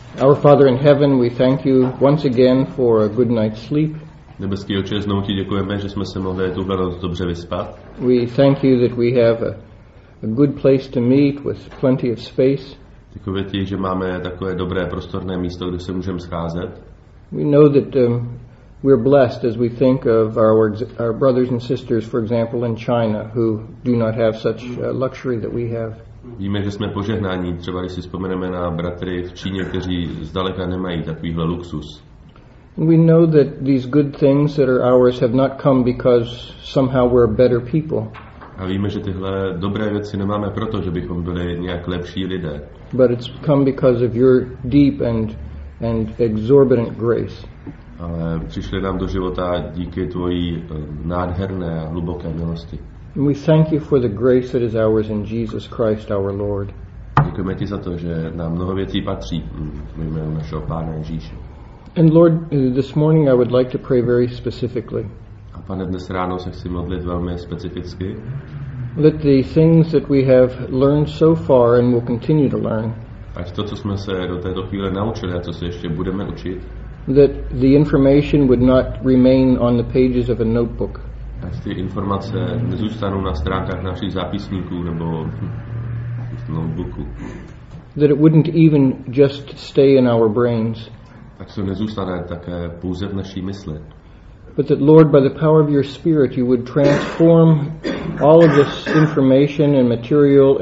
Our Father in heaven, we thank you once again for a good night's sleep. Nebeský Otče, znovu ti děkujeme, že jsme se mohli tuhle noc dobře vyspat. We thank you that we have a good place to meet with plenty of space. Děkujeme ti, že máme takové dobré prostorné místo, kde se můžeme scházet. We know that we're blessed as we think of our brothers and sisters, for example, in China, who do not have such luxury that we have. Víme, že jsme požehnáni, třeba když si vzpomeneme na bratry v Číně, kteří zdaleka nemají takovýhle luxus. We know that these good things that are ours have not come because somehow we're better people. A víme, že tyhle dobré věci nemáme proto, že bychom byli nějak lepší lidé. But it's come because of your deep and exorbitant grace. Ale přišli nám do života díky tvojí nádherné a hluboké milosti. And we thank you for the grace that is ours in Jesus Christ our Lord. Děkujeme ti za to, že nám mnoho věcí patří v jménu našeho Pána Ježíše. And Lord, this morning I would like to pray very specifically. A Pane, dnes ráno se chci modlit velmi specificky. Let the things that we have learned so far and will continue to learn, Ať to, co jsme se do této chvíle naučili a co se ještě budeme učit, that the information would not remain on the pages of a notebook, ať ty informace nezůstanou na stránkách našich zápisníků nebo v notebooku, that it wouldn't even just stay in our brains, tak to nezůstane také pouze v naší mysli. but that, Lord, by the power of your Spirit, you would transform all of this information and material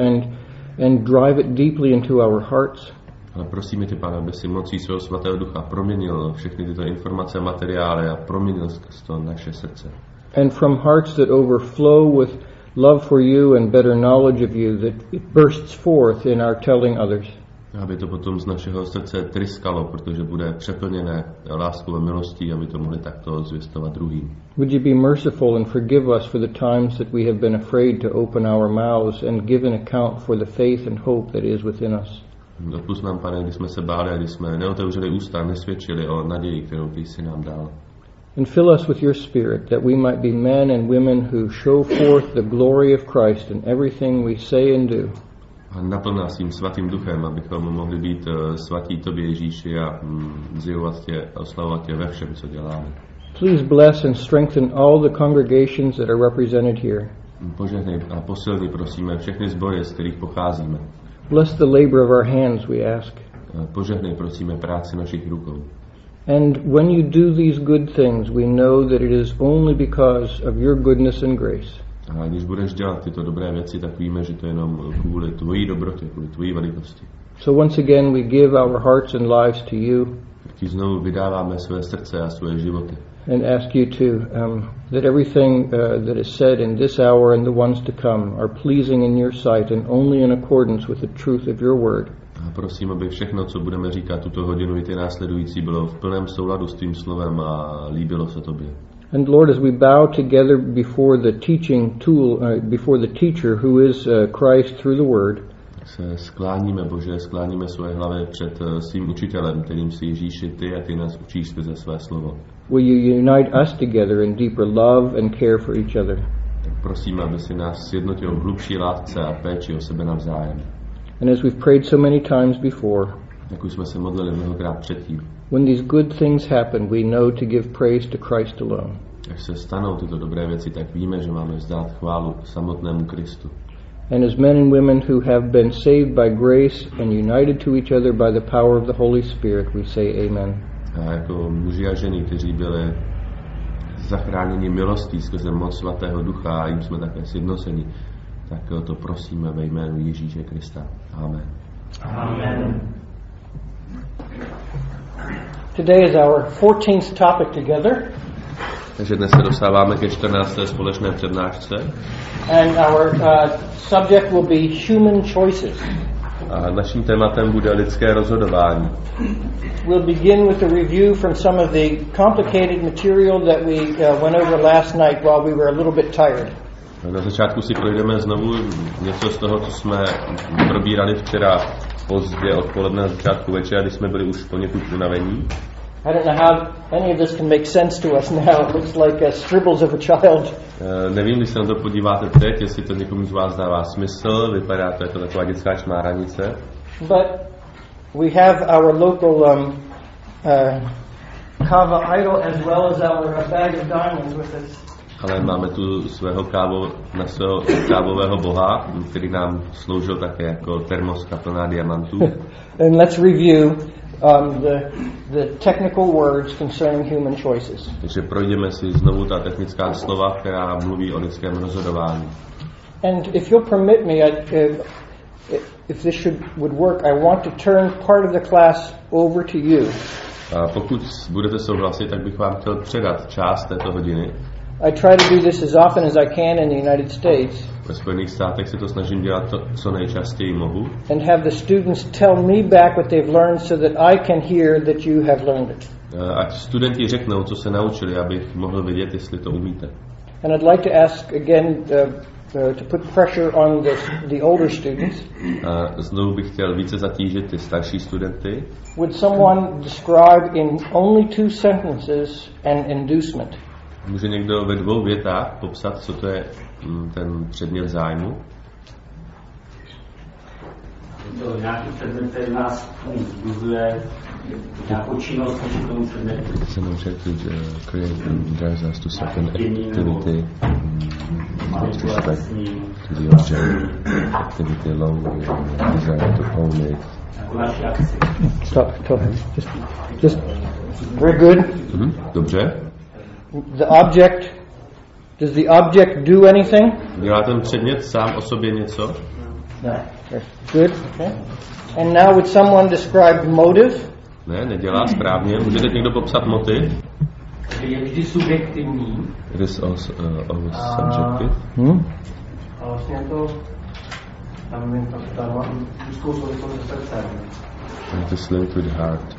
and drive it deeply into our hearts. Ale prosíme tě, Pane, aby si mocí svého svatého ducha proměnil všechny tyto informace a materiály a proměnil skrz to naše srdce. And from hearts that overflow with love for you and better knowledge of you, that it bursts forth in our telling others. Aby to potom z našeho srdce tryskalo, protože bude přeplněné láskou a milostí, aby to mohli takto zvěstovat druhým. Would you be merciful and forgive us for the times that we have been afraid to open our mouths and give an account for the faith and hope that is within us. Odpusť nám, Pane, když jsme se báli a když jsme neotevřeli ústa, nesvědčili o naději, kterou ty jsi nám dal. And fill us with your Spirit, that we might be men and women who show forth the glory of Christ in everything we say and do. A naplň nás tím svatým duchem, abychom mohli být svatí tobě, Ježíši, a zjevovat tě a oslavovat tě ve všem, co děláme. Please bless and strengthen all the congregations that are represented here. Požehnej a posilni, prosíme, všechny sbory, z kterých pocházíme. Bless the labor of our hands, we ask. Požehnej, prosíme, práci našich rukou. And when you do these good things, we know that it is only because of your goodness and grace. A když budeš dělat tyto dobré věci, tak víme, že to je jenom kvůli tvojí dobrotě, kvůli tvojí velikosti. So once again we give our hearts and lives to you. Ti znovu vydáváme své srdce a své životy. And ask you to, that everything that is said in this hour and the ones to come are pleasing in your sight and only in accordance with the truth of your word. A prosím, aby všechno, co budeme říkat tuto hodinu i ty následující, bylo v plném souladu s tvým slovem a líbilo se tobě. And Lord, as we bow together before the teaching tool, before the teacher who is Christ through the word, se skláníme, Bože, skláníme své hlavy před svým učitelem, kterým si Ježíši ty a ty nás učíš skrze své slovo. will you unite us together in deeper love and care for each other? Tak prosím, aby si nás sjednotil v hlubší lásce a péči o sebe navzájem. And as we've prayed so many times before, Jak už jsme se modlili mnohokrát předtím, when these good things happen, we know to give praise to Christ alone. jak se stanou tyto dobré věci, tak víme, že máme vzdát chválu samotnému Kristu. And as men and women who have been saved by grace and united to each other by the power of the Holy Spirit, we say amen. A jako muži a ženy, kteří byli zachráněni milostí skrze moc svatého ducha a jim jsme také sjednoceni, tak to prosíme ve jménu Ježíše Krista. Amen. Amen. Today is our 14th topic together. Takže dnes se dostáváme ke 14. společné přednášce. And our subject will be human choices. A naším tématem bude lidské rozhodování. We'll begin with a review from some of the complicated material that we went over last night while we were a little bit tired. Na začátku si projdeme znovu něco z toho, co jsme probírali včera pozdě odpoledne na začátku večera, když jsme byli už poněkud unavení. I don't know how any of this can make sense to us now. It looks like scribbles of a child. Nevím, když se na to podíváte teď, jestli to někomu z vás dává smysl, vypadá to jako taková dětská čmáranice. But we have our local kava idol as well as our bag of diamonds with us. Ale máme tu svého kávového boha, který nám sloužil také jako termoska plná diamantů. And let's review the technical words concerning human choices. Takže projdeme si znovu ta technická slova, která mluví o lidském rozhodování. And if you'll permit me, if this would work, I want to turn part of the class over to you. A pokud budete souhlasit, tak bych vám chtěl předat část této hodiny. I try to do this as often as I can in the United States. Ve Spojených státech si to snažím dělat co nejčastěji mohu. And have the students tell me back what they've learned so that I can hear that you have learned it. Ať studenti řeknou, co se naučili, abych mohl vidět, jestli to umíte. And I'd like to ask again to put pressure on the older students. A znovu bych chtěl více zatížit ty starší studenty. Would someone describe in only 2 sentences an inducement? Může někdo ve 2 větách popsat, co to je ten předmět zájmu? Je to nějaký předmět, který nás vzbuzuje, nějakou činnost vůči tomu předmětu. It's an objective create and drives us to certain activity with respect to the object, activity alone, desire to own it. Jako naši akci. Just very good. Dobře. Does the object do anything? Dělá ten předmět sám o sobě něco? No. Good. Okay. And now would someone describe motive? Ne, nedělá správně. Může teď někdo popsat motiv? Je vždy subjektivní. It is also always subjective. A vlastně to tam mám úzkou souvislost se srdcem. It is linked with the heart.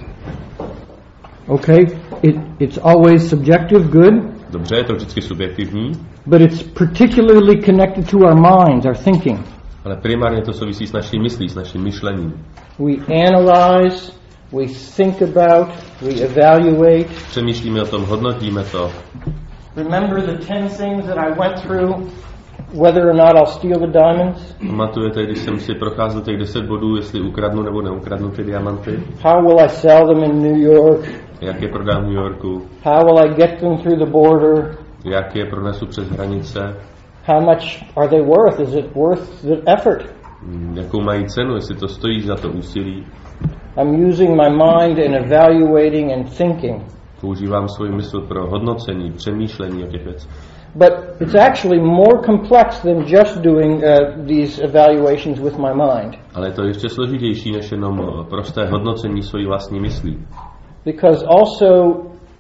Okay, it's always subjective, good. Dobře, je to vždycky subjektivní. But it's particularly connected to our minds, our thinking. Ale primárně to souvisí s naší myslí, s naším myšlením. We analyze, we think about, we evaluate. Přemýšlíme o tom, hodnotíme to. Remember the 10 things that I went through, whether or not I'll steal the diamonds? Pamatujete, když jsem si procházel těch 10 bodů, jestli ukradnu nebo neukradnu ty diamanty? How will I sell them in New York? Jak je prodám v New Yorku? How will I get them through the border? Jak je pronesu přes hranice? How much are they worth? Is it worth the effort? Jakou mají cenu, jestli to stojí za to úsilí? I'm using my mind in evaluating and thinking. Používám svůj mysl pro hodnocení, přemýšlení o těch věcech. But it's actually more complex than just doing these evaluations with my mind. Ale je to ještě složitější než jenom prosté hodnocení svojí vlastní myslí. Because also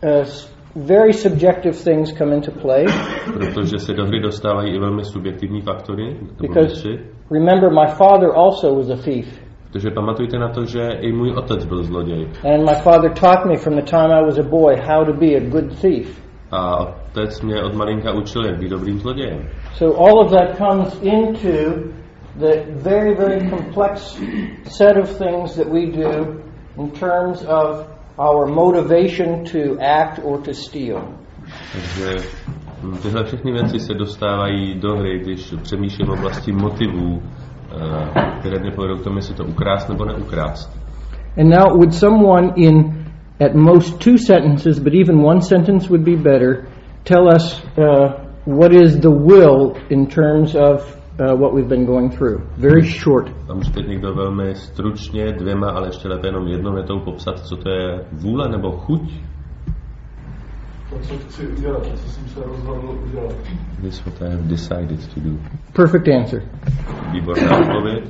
very subjective things come into play. Protože se do hry dostávají i velmi subjektivní faktory. Because remember, my father also was a thief. Protože pamatujte na to, že i můj otec byl zloděj. And my father taught me from the time I was a boy how to be a good thief. A otec mě od malinka učil, jak být dobrým zlodějem. So all of that comes into the very, very complex set of things that we do in terms of our motivation to act or to steal. Takže tyhle všechny věci se dostávají do hry, když přemýšlím v oblasti motivů, které mě povedou k tomu, jestli to ukrást nebo neukrást. And now would someone in at most 2 sentences, but even 1 sentence would be better, tell us what is the will in terms of what we've been going through. Very short. A může teď někdo velmi stručně 2, ale ještě lépe jenom 1 větou popsat, co to je vůle nebo chuť? To, co chci udělat, co jsem se rozhodl udělat. This is what I have decided to do. Perfect answer. Výborná odpověď.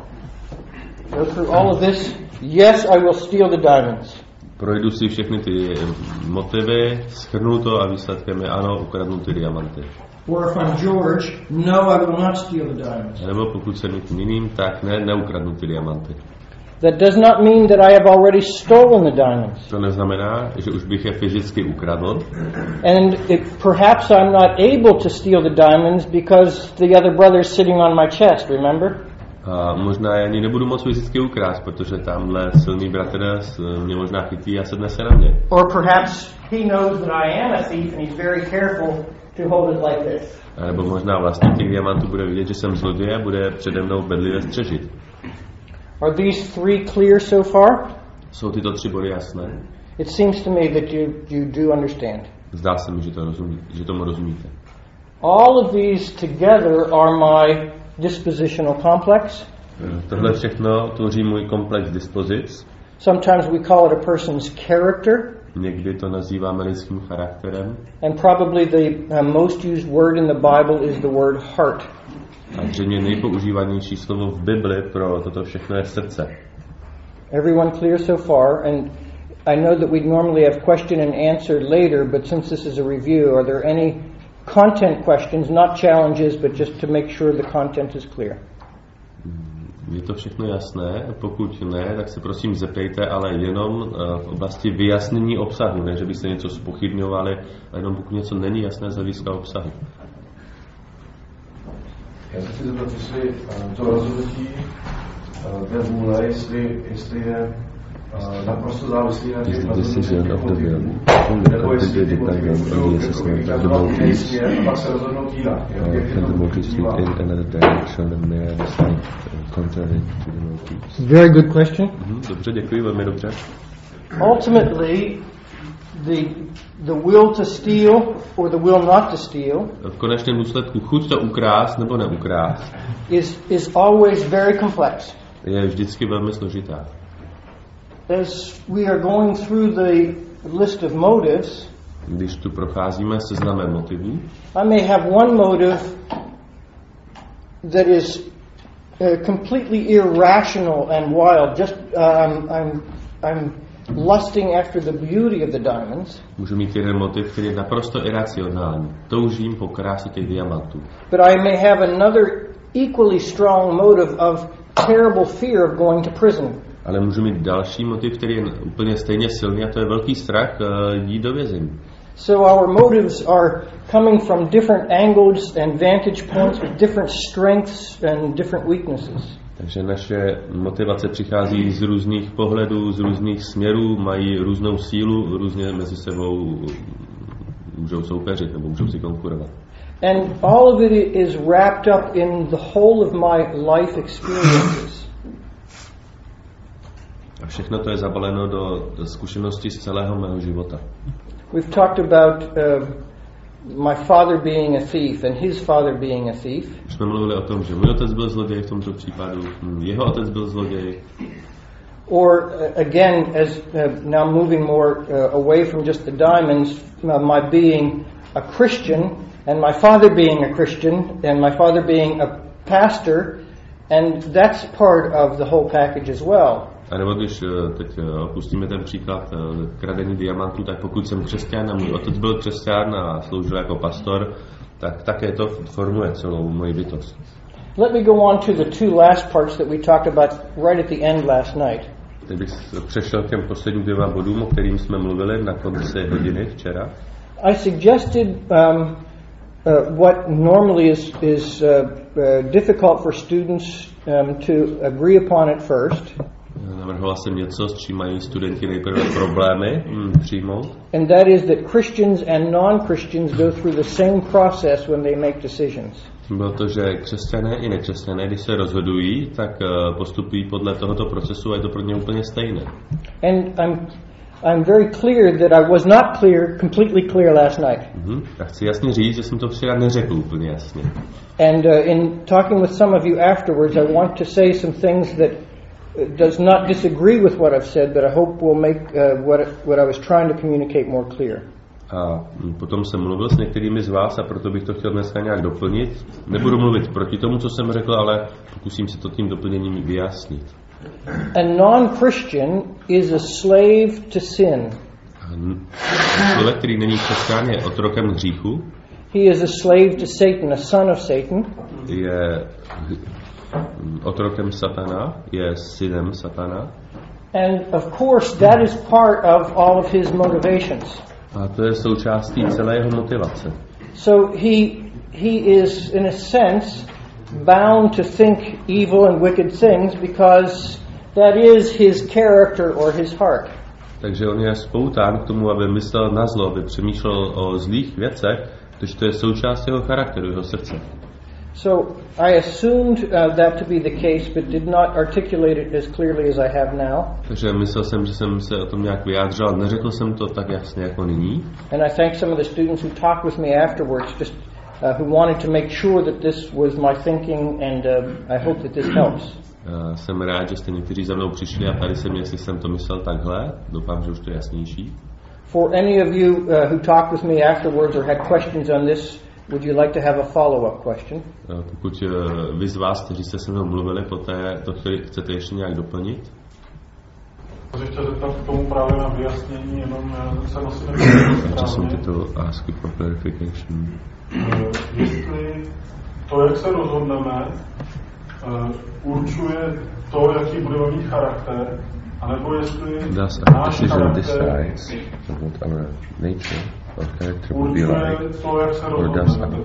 Go through all of this. Yes, I will steal the diamonds. Projdu si všechny ty motivy, shrnu to a výsledkem je ano, ukradnu ty diamanty. Or if I'm George, no, I will not steal the diamonds. Nebo pokud jsem někým jiným, tak neukradnu ty diamanty. That does not mean that I have already stolen the diamonds. To neznamená, že už bych je fyzicky ukradl. And perhaps I'm not able to steal the diamonds because the other brother is sitting on my chest, remember? A možná je ani nebudu moc fyzicky ukrást, protože tamhle silný bratr mě možná chytí a sedne se na mě. Or perhaps he knows that I am a thief and he's very careful to hold it like this. A nebo možná vlastník těch diamantů bude vidět, že jsem zloděj a bude přede mnou bedlivě střežit. Are these three clear so far? Jsou tyto 3 body jasné? It seems to me that you do understand. Zdá se mi, že tomu rozumíte. All of these together are my dispositional complex. Tohle všechno tvoří můj komplex dispozic. Sometimes we call it a person's character. Někdy to nazýváme lidským charakterem. And probably the most used word in the Bible is the word heart. A zřejmě nejpoužívanější slovo v Bibli pro toto všechno je srdce. Everyone clear so far? And I know that we normally have question and answer later, but since this is a review, are there any content questions, not challenges, but just to make sure the content is clear? Je to všechno jasné? Pokud ne, tak se prosím zeptejte, ale jenom v oblasti vyjasnění obsahu, ne, že byste něco zpochybňovali, ale jenom pokud něco není jasné z hlediska obsahu. Já se chci zeptat, jestli to rozhodnutí té vůle, jestli je naprosto závislý na těch rozhodnutích, nebo jestli ty motivy můžou rozhodnout jiný směr a pak se rozhodnout jinak. Very good question. Dobře, děkuji, velmi dobře. Ultimately, the will to steal or the will not to steal V konečném důsledku chuť to ukrást nebo neukrást is always very complex. je vždycky velmi složitá. As we are going through the list of motives, Když tu procházíme seznamem motivů, I may have one motive that is completely irrational and wild. Just I'm lusting after the beauty of the diamonds. můžu mít jeden motiv, který je naprosto iracionální. Toužím po krásě těch diamantů. But I may have another equally strong motive of terrible fear of going to prison. Ale můžu mít další motiv, který je úplně stejně silný, a to je velký strach jít do vězení. So our motives are coming from different angles and vantage points with different strengths and different weaknesses. Takže naše motivace přichází z různých pohledů, z různých směrů, mají různou sílu, různě mezi sebou můžou soupeřit nebo můžou si konkurovat. And all of it is wrapped up in the whole of my life experiences. A všechno to je zabaleno do zkušenosti z celého mého života. We've talked about my father being a thief and his father being a thief. Už jsme mluvili o tom, že můj otec byl zloděj v tomto případu, jeho otec byl zloděj. Or again, as now moving more away from just the diamonds, my being a Christian and my father being a Christian and my father being a pastor, and that's part of the whole package as well. A nebo když teď opustíme ten příklad kradení diamantů, tak pokud jsem křesťan a můj otec byl křesťan a sloužil jako pastor, tak také to formuje celou moji bytost. Let me go on to the two last parts that we talked about right at the end last night. Teď bych přešel k těm posledním 2 bodům, o kterým jsme mluvili na konci hodiny včera. I suggested what normally is difficult for students to agree upon at first. Navrhoval jsem něco, s čím mají studenti nejprve problémy přijmout. And that is that Christians and non-Christians go through the same process when they make decisions. Bylo to, že křesťané i nekřesťané, když se rozhodují, tak postupují podle tohoto procesu a je to pro ně úplně stejné. And I'm very clear that I was not completely clear last night. Tak chci jasně říct, že jsem to včera neřekl úplně jasně. And in talking with some of you afterwards, I want to say some things that does not disagree with what I've said, but I hope will make what I was trying to communicate more clear. A potom jsem mluvil s některými z vás a proto bych to chtěl dneska nějak doplnit. Nebudu mluvit proti tomu, co jsem řekl, ale pokusím se to tím doplněním vyjasnit. A non-Christian is a slave to sin. Člověk, který není křesťan, je otrokem hříchu. He is a slave to Satan, a son of Satan. Je otrokem satana, je synem satana. And of course that is part of all of his motivations. A to je součástí celé jeho motivace. So he is in a sense bound to think evil and wicked things because that is his character or his heart. Takže on je spoután k tomu, aby myslel na zlo, aby přemýšlel o zlých věcech, protože to je součást jeho charakteru, jeho srdce. So I assumed that to be the case, but did not articulate it as clearly as I have now. Takže myslel jsem, že jsem se o tom nějak vyjádřil, neřekl jsem to tak jasně jako nyní. And I thank some of the students who talked with me afterwards, just who wanted to make sure that this was my thinking, and I hope that this helps. Jsem rád, že jste někteří za mnou přišli a tady se mě, jestli jsem to myslel takhle. Doufám, že už to je jasnější. For any of you who talked with me afterwards or had questions on this, would you like to have a follow-up question? Pokud vy z vás, kteří jste se mnou mluvili, poté to chcete ještě nějak doplnit? Jsem chtěl zeptat k tomu právě na vyjasnění, jenom jsem asi správně. To ask for clarification. Jestli to, jak se rozhodneme, určuje to, jaký budeme mít charakter, anebo jestli náš charakter určuje to, jak se rozhodneme.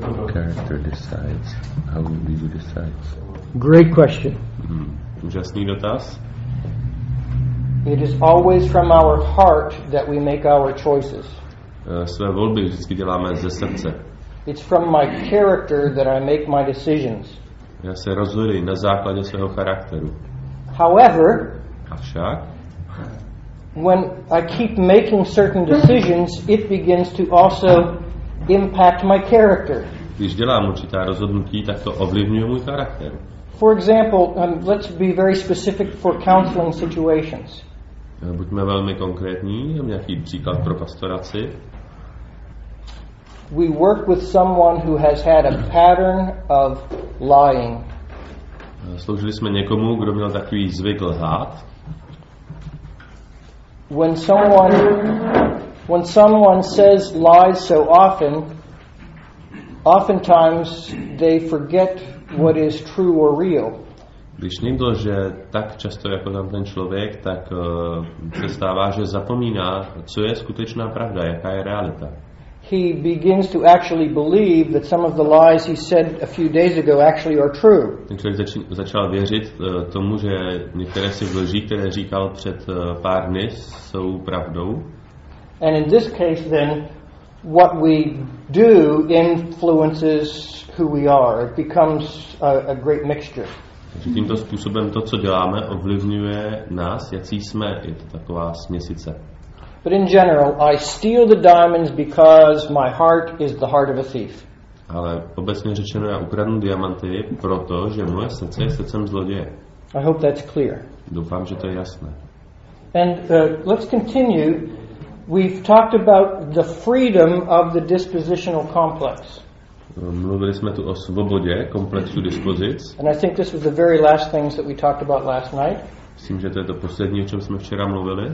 Great question. Úžasný dotaz. It is always from our heart that we make our choices. Své volby vždycky děláme ze srdce. It's from my character that I make my decisions. Já se rozhoduji na základě svého charakteru. However, avšak, when I keep making certain decisions, it begins to also impact my character. Když dělám určitá rozhodnutí, tak to ovlivňuje můj charakter. For example, let's be very specific for counseling situations. Buďme velmi konkrétní, nějaký příklad pro pastoraci. We work with someone who has had a pattern of lying. Sloužili jsme někomu, kdo měl takový zvyk lhát. When someone says lies so often, oftentimes they forget what is true or real. Když někdo lže tak často jako tam ten člověk, tak se stává, že zapomíná, co je skutečná pravda, jaká je realita. He begins to actually believe that some of the lies he said a few days ago actually are true. Ten člověk začal věřit tomu, že některé si lží, které říkal před pár dny, jsou pravdou. And in this case then, what we do influences who we are. It becomes a great mixture. Takže tímto způsobem to, co děláme, ovlivňuje nás, jací jsme. Je to taková směsice. But in general, I steal the diamonds because my heart is the heart of a thief. Ale obecně řečeno, já ukradnu diamanty, protože moje srdce je srdcem zloděje. I hope that's clear. Doufám, že to je jasné. And let's continue. We've talked about the freedom of the dispositional complex. Mluvili jsme tu o svobodě komplexu dispozic. And I think this was the very last things that we talked about last night. Myslím, že to je to poslední, o čem jsme včera mluvili.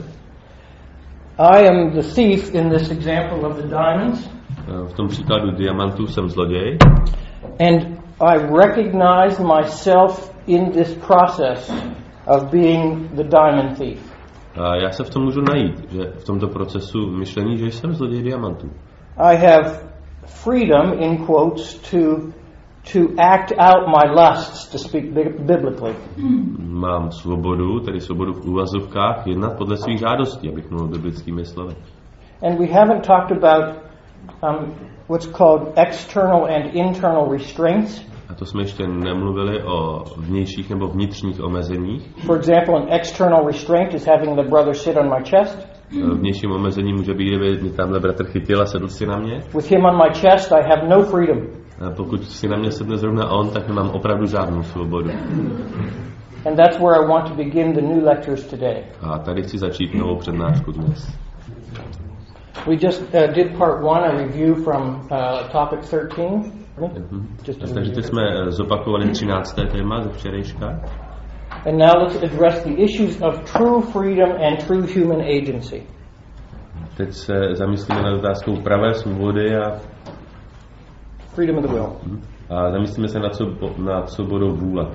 I am the thief in this example of the diamonds. V tom příkladu diamantů jsem zloděj. And I recognize myself in this process of being the diamond thief. A já se v tom můžu najít, že v tomto procesu myšlení, že jsem zloděj diamantů. I have freedom, in quotes, to act out my lusts, to speak biblically. Mám svobodu, tedy svobodu v úvazovkách, jednat podle svých žádostí, abych mluvil biblickými slovy. And we haven't talked about what's called external and internal restraints. A to jsme ještě nemluvili o vnějších nebo vnitřních omezeních. For example, an external restraint is having the brother sit on my chest. Vnějším omezením může být, kdyby mě tamhle bratr chytil a sedl si na mě. With him on my chest, I have no freedom. A pokud si na mě sedne zrovna on, tak nemám opravdu žádnou svobodu. And that's where I want to begin the new lectures today. A tady chci začít novou přednášku dnes. We just did part 1, a review from topic 13. Takže teď jsme zopakovali 13. téma ze včerejška. And now let's address the issues of true freedom and true human agency. Teď se zamyslíme nad otázkou pravé svobody a freedom of the will. A zamyslíme se nad svobodou vůle.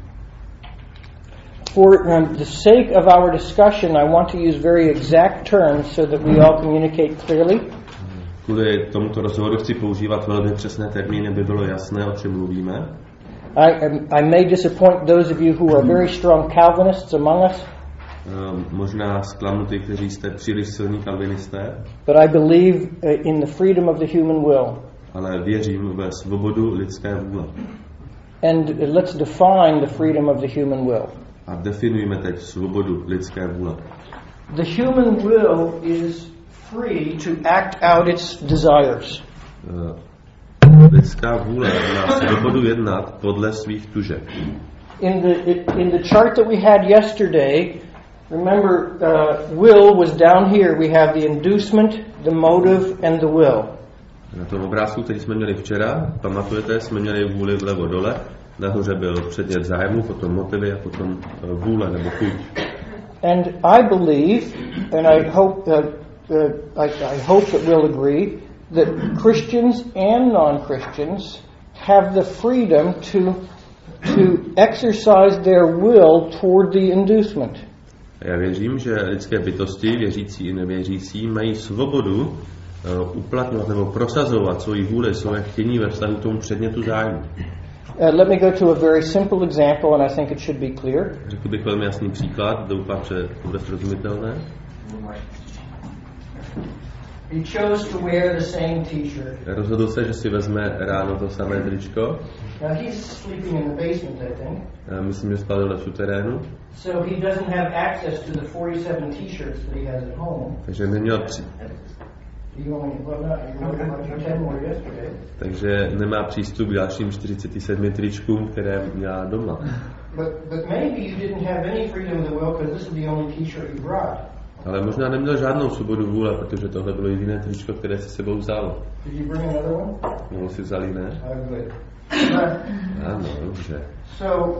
For the sake of our discussion, I want to use very exact terms so that we all communicate clearly. Kvůli tomuto rozhovoru chci používat velmi přesné termíny, aby bylo jasné, o čem mluvíme. I may disappoint those of you who are very strong Calvinists among us. Možná zklamu ty, kteří jste příliš silní kalvinisté. But I believe in the freedom of the human will. Ale věřím ve svobodu lidské vůle. And let's define the freedom of the human will. A definujeme teď svobodu lidské vůle. The human will is free to act out its desires. Lidská vůle má svobodu jednat podle svých tužeb. In the chart that we had yesterday, remember, will was down here. We have the inducement, the motive, and the will. Na tom obrázku, který jsme měli včera, pamatujete, jsme měli vůli vlevo dole, nahoře byl předmět zájmu, potom motivy a potom vůle nebo chuť. And I believe, and I hope that we'll agree, that Christians and non-Christians have the freedom to exercise their will toward the inducement. Já věřím, že lidské bytosti, věřící i nevěřící, mají svobodu uplatňovat nebo prosazovat svoji vůli, svoje chtění ve vztahu k tomu předmětu zájmu. Let me go to a very simple example, and I think it should be clear. Řekl bych velmi jasný příklad, doufám, že to bude srozumitelné. He chose to wear the same T-shirt. Rozhodl se, že si vezme ráno to samé tričko. Now he's sleeping in the basement, I think. Myslím, že spal dole v suterénu. So he doesn't have access to the 47 T-shirts that he has at home. Takže neměl takže nemá přístup k dalším 47 tričkům, které měla doma. But maybe you didn't have any freedom of the will because this is the only T-shirt you brought. Ale možná neměl žádnou svobodu vůle, protože tohle bylo jediné tričko, které si sebou vzal. Did you bring another one? Mohl si vzal jiné? Ano, dobře. So,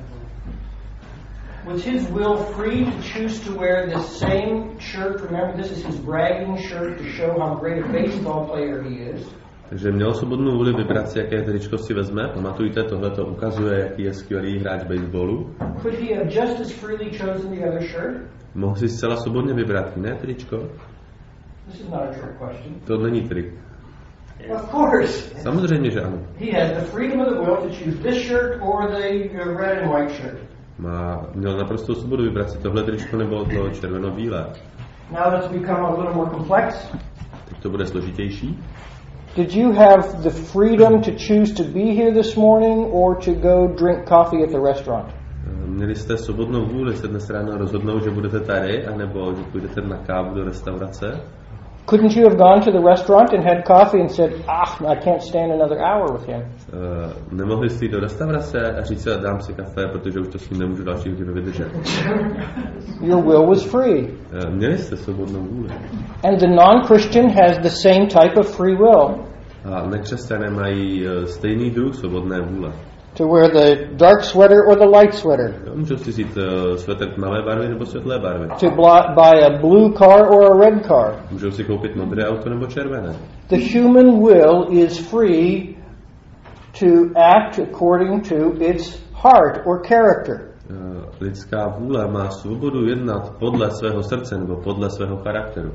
was his will free to choose to wear the same shirt? Remember, this is his bragging shirt to show how great a baseball player he is. Takže měl svobodnou vůli vybrat si, jaké tričko si vezme. Pamatujte, tohle to ukazuje, jaký je skvělý hráč baseballu. Could he have just as freely chosen the other shirt? Mohl si zcela svobodně vybrat jiné tričko? This is not a trick question. To není trik. Of course. Samozřejmě, že ano. He has the freedom of the will to choose this shirt or the red and white shirt. Měl naprostou svobodu vybrat si tohle tričko nebo to červeno-bílé. Now let's become a little more complex. Teď to bude složitější. Did you have the freedom to choose to be here this morning or to go drink coffee at the restaurant? Měli jste svobodnou vůli se dnes ráno rozhodnout, že budete tady, anebo že půjdete na kávu do restaurace? Couldn't you have gone to the restaurant and had coffee and said, I can't stand another hour with him? Nemohli jste jít do restaurace a říct si, dám si kafe, protože už to s ním nemůžu další hodinu vydržet. Your will was free. Měli jste svobodnou vůli. And the non-Christian has the same type of free will. A nekřesťané mají stejný druh svobodné vůle. To wear the dark sweater or the light sweater. Můžou si vzít sweater tmavé barvy nebo světlé barvy. To buy a blue car or a red car. Můžou si koupit modré auto nebo červené. The human will is free to act according to its heart or character. Lidská vůle má svobodu jednat podle svého srdce nebo podle svého charakteru.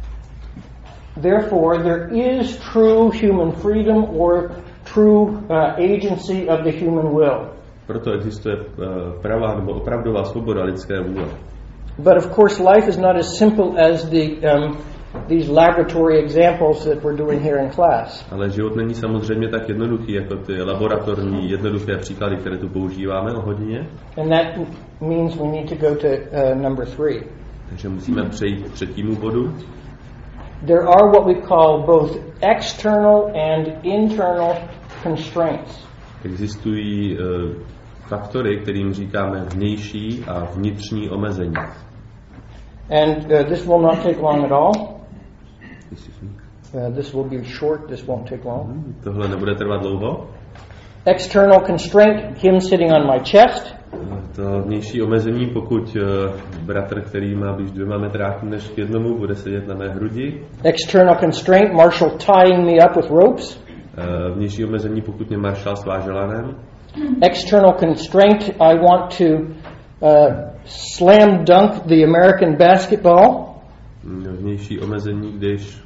Therefore, there is true human freedom or true agency of the human will. Proto existuje pravá nebo opravdová svoboda lidské vůle. But of course, life is not as simple as these laboratory examples that we're doing here in class. Ale život není samozřejmě tak jednoduchý jako ty laboratorní jednoduché příklady, které tu používáme o hodině. And that means we need to go to number 3. Takže musíme přejít k třetímu bodu. There are what we call both external and internal constraints. Existují faktory, kterým říkáme vnější a vnitřní omezení. And this will not take long at all. This will be short, this won't take long. Tohle nebude trvat dlouho. External constraint, him sitting on my chest. To vnější omezení, pokud bratr, který má blíž 2 metráků než k jednomu, bude sedět na mé hrudi. External constraint, Marshall tying me up with ropes. Vnější omezení, pokud mě Marshall sváže lanem. External constraint, I want to slam dunk the American basketball. Vnější omezení, když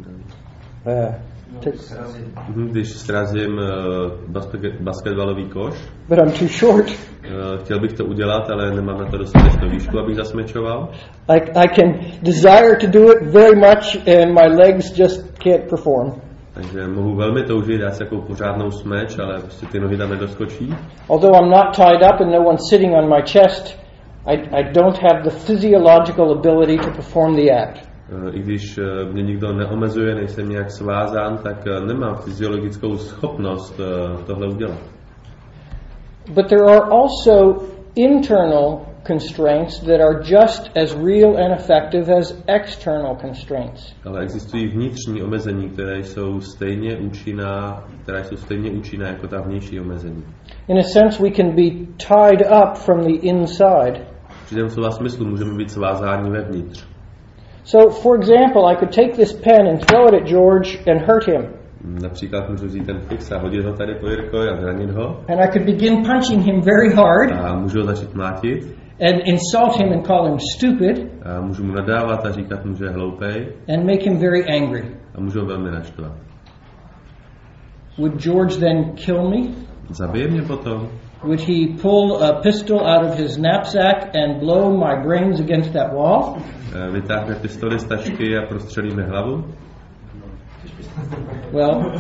srazím basketbalový koš. But I'm too short. Chtěl bych to udělat, ale nemám na to dostatečnou výšku, abych zasmečoval. I can desire to do it very much and my legs just can't perform. Takže mohu velmi toužit dát si jako pořádnou smeč, ale prostě ty nohy tam nedoskočí. Although I'm not tied up and no one's sitting on my chest, I don't have the physiological ability to perform the act. I když mě nikdo neomezuje, nejsem nějak svázán, tak nemám fyziologickou schopnost tohle udělat. But there are also internal constraints that are just as real and effective as external constraints. Ale existují vnitřní omezení, která jsou stejně účinná jako ta vnější omezení. In a sense, we can be tied up from the inside. V určitém slova smyslu můžeme být svázáni vevnitř. So, for example, I could take this pen and throw it at George and hurt him. Například můžu vzít ten fix a hodit ho tady po Jirkovi a zranit ho. And I could begin punching him very hard. A můžu ho začít mlátit. And insult him and call him stupid. A můžu mu nadávat a říkat mu, že je hloupej. And make him very angry. A můžu ho velmi naštvat. Would George then kill me? Zabije mě potom. Would he pull a pistol out of his knapsack and blow my brains against that wall? Vytáhne pistoli z tašky a prostřelí mi hlavu. Well,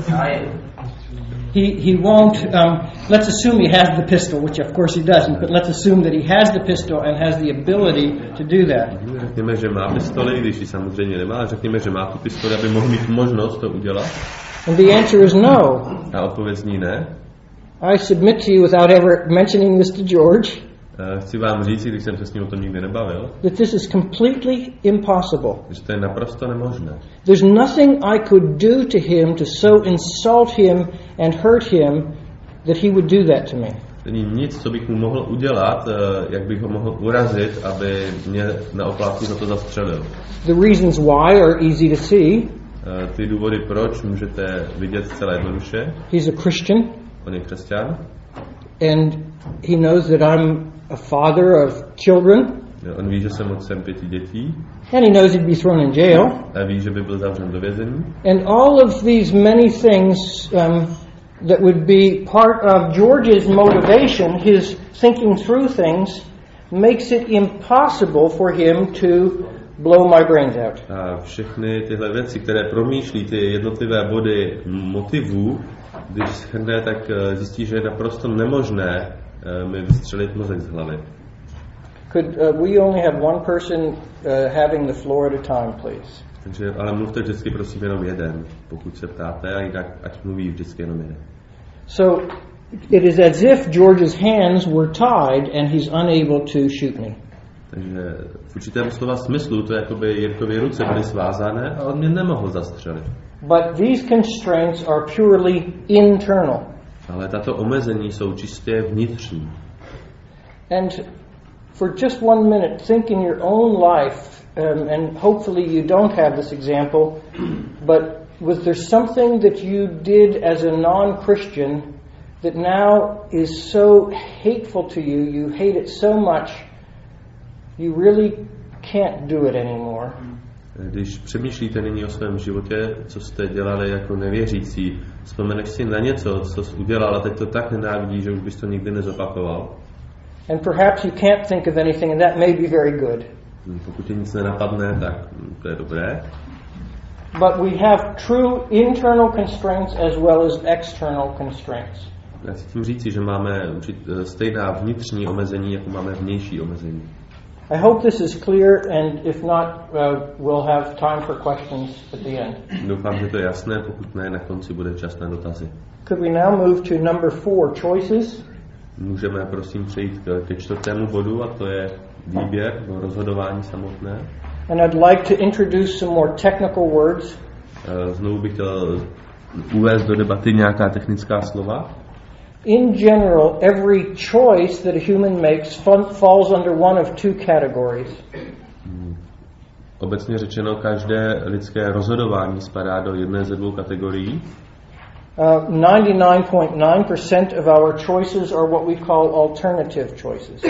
he won't. Let's assume he has the pistol, which of course he doesn't. But let's assume that he has the pistol and has the ability to do that. Řekněme, že má pistoli, když ji samozřejmě nemá, ale řekněme, že má tu pistoli, aby mohl mít možnost to udělat. And the answer is no. A odpověď zní ne. I submit to you without ever mentioning this to George. Chci vám říct, když jsem se s ním o tom nikdy nebavil, that this is completely impossible. Že to je naprosto nemožné. There's nothing I could do to him to so insult him and hurt him that he would do that to me. Není nic, co bych mu mohl udělat, jak bych ho mohl urazit, aby mě na oplátku za to zastřelil. The reasons why are easy to see. Ty důvody, proč, můžete vidět zcela jednoduše. He's a Christian. On je křesťan. And he knows that I'm a father of children. On ví, že jsem otcem 5 dětí. And he knows he'd be thrown in jail. A ví, že by byl zavřen do vězení. And all of these many things that would be part of George's motivation, his thinking through things, makes it impossible for him to blow my brains out. A všechny tyhle věci, které promýšlí, ty jednotlivé body motivů, když shrne, tak zjistí, že je naprosto nemožné mi vystřelit mozek z hlavy. Could we only have one person having the floor at a time, please? Takže, ale mluvte vždycky prosím jenom jeden, pokud se ptáte, a jinak ať mluví vždycky jenom jeden. So it is as if George's hands were tied and he's unable to shoot me. Takže v určitém slova smyslu to jakoby Jirkovy ruce byly svázané a on mě nemohl zastřelit. But these constraints are purely internal. Ale tato omezení jsou čistě vnitřní. And for just 1 minute, think in your own life, and hopefully you don't have this example, but was there something that you did as a non-Christian that now is so hateful to you, you hate it so much, you really can't do it anymore? Když přemýšlíte nyní o svém životě, co jste dělali jako nevěřící, vzpomeneš si na něco, co jsi udělal a teď to tak nenávidíš, že už bys to nikdy nezopakoval. And perhaps you can't think of anything, and that may be very good. Pokud ti nic nenapadne, tak to je dobré. But we have true internal constraints as well as external constraints. Já si tím říci, že máme stejná vnitřní omezení, jako máme vnější omezení. I hope this is clear, and if not, we'll have time for questions at the end. Doufám, že to je jasné, pokud ne, na konci bude čas na dotazy. Could we now move to number 4, choices? Můžeme prosím přejít ke 4. bodu, a to je výběr, rozhodování samotné. And I'd like to introduce some more technical words. Znovu bych chtěl uvést do debaty nějaká technická slova. In general, every choice that a human makes falls under one of 2 categories. Obecně řečeno, každé lidské rozhodování spadá do jedné ze 2 kategorií. 99.9% of our choices are what we call alternative choices.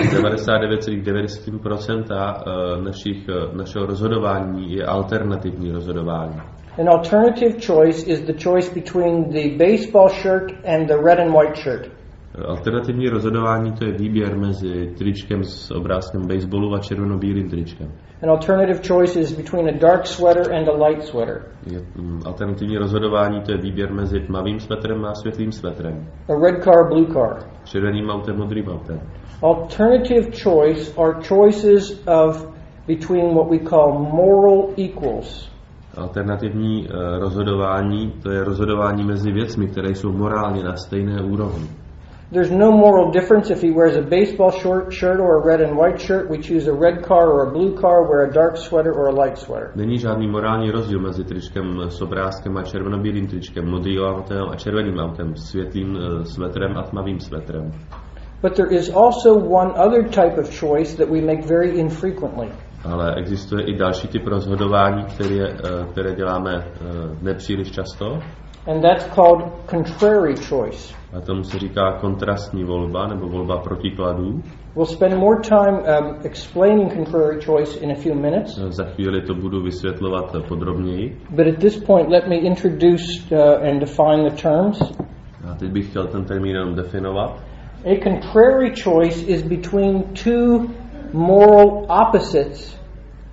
99,9% našeho rozhodování je alternativní rozhodování. An alternative choice is the choice between the baseball shirt and the red and white shirt. Alternativní rozhodování to je výběr mezi tričkem s obrázkem baseballu a červeno-bílým tričkem. An alternative choice is between a dark sweater and a light sweater. Alternativní rozhodování to je výběr mezi tmavým svetrem a světlým svetrem. A red car, blue car. Červeným autem, modrým autem. Alternative choice are choices of between what we call moral equals. Alternativní rozhodování to je rozhodování mezi věcmi, které jsou morálně na stejné úrovni. There's no moral difference if he wears a baseball shirt or a red and white shirt. We choose a red car or a blue car, wear a dark sweater or a light sweater. Není žádný morální rozdíl mezi tričkem s obrázkem a červenobílým tričkem, modrým autem a červeným autem, světlým svetrem a tmavým svetrem. But there is also one other type of choice that we make very infrequently. Ale existuje i další typ rozhodování, které děláme nepříliš často. And that's called contrary choice. A tomu se říká kontrastní volba nebo volba protikladů. We'll spend more time explaining contrary choice in a few minutes. Za chvíli to budu vysvětlovat podrobněji. But at this point, let me introduce and define the terms. A teď bych chtěl ten termín jenom definovat. A contrary choice is between two moral opposites.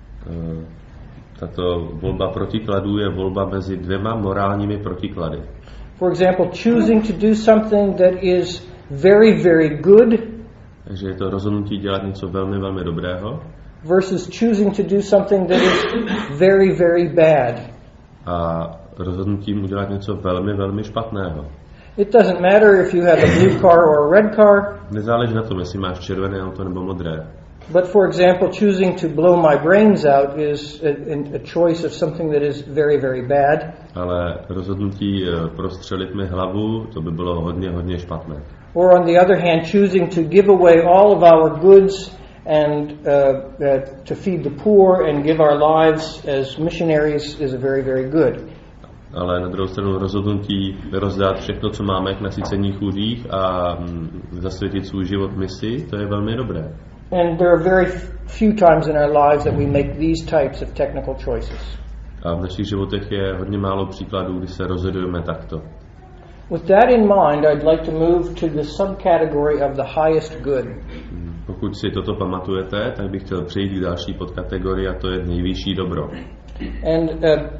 Tato volba protikladů je volba mezi dvěma morálními protiklady. For example, choosing to do something that is very, very good. Takže je to rozhodnutí dělat něco velmi, velmi dobrého. Versus choosing to do something that is very, very bad. A rozhodnutím udělat něco velmi, velmi špatného. It doesn't matter if you have a blue car or a red car. Nezáleží na tom, jestli máš červené auto nebo modré. But for example, choosing to blow my brains out is a choice of something that is very, very bad. Ale rozhodnutí prostřelit mi hlavu, to by bylo hodně, hodně špatné. Or on the other hand, choosing to give away all of our goods and to feed the poor and give our lives as missionaries is a very, very good. Ale na druhou stranu rozhodnutí rozdat všechno, co máme k nasycení chudých a zasvětit svůj život misi, to je velmi dobré. And there are very few times in our lives that we make these types of technical choices. A v našich životech je hodně málo příkladů, kdy se rozhodujeme takto. With that in mind, I'd like to move to the subcategory of the highest good. Pokud si toto pamatujete, tak bych chtěl přejít k další podkategorii a to je nejvyšší dobro. And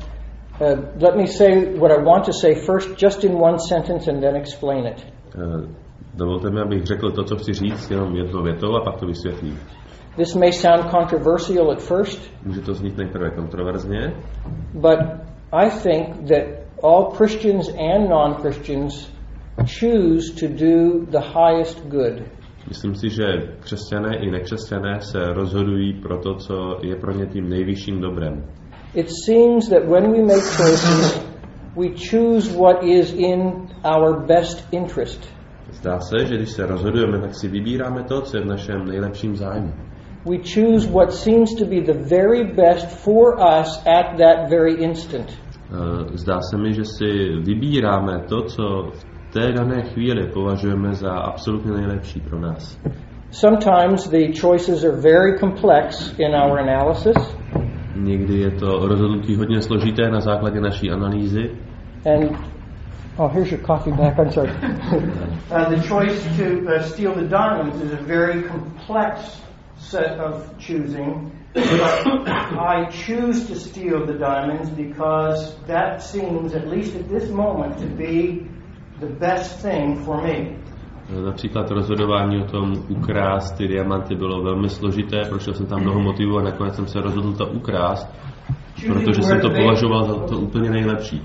let me say what I want to say first just in one sentence and then explain it. Dovolte mi, abych řekl to, co chci říct, jenom jednou větou a pak to vysvětlím. This may sound controversial at first. Může to znít nejprve kontroverzně. But I think that all Christians and non-Christians choose to do the highest good. Myslím si, že křesťané i nekřesťané se rozhodují pro to, co je pro ně tím nejvyšším dobrem. It seems that when we make choices, we choose what is in our best interest. Zdá se, že když se rozhodujeme, tak si vybíráme to, co je v našem nejlepším zájmu. We choose what seems to be the very best for us at that very instant. Zdá se mi, že si vybíráme to, co v té dané chvíli považujeme za absolutně nejlepší pro nás. Sometimes the choices are very complex in our analysis. Někdy je to rozhodnutí hodně složité na základě naší analýzy. And here's your coffee back. I'm sorry. The choice to steal the diamonds is a very complex set of choosing. But I choose to steal the diamonds because that seems, at least at this moment, to be the best thing for me. Například rozhodování o tom ukrást ty diamanty bylo velmi složité, prošel jsem tam mnoho motivů a nakonec jsem se rozhodl to ukrást, protože jsem to považoval za to úplně nejlepší.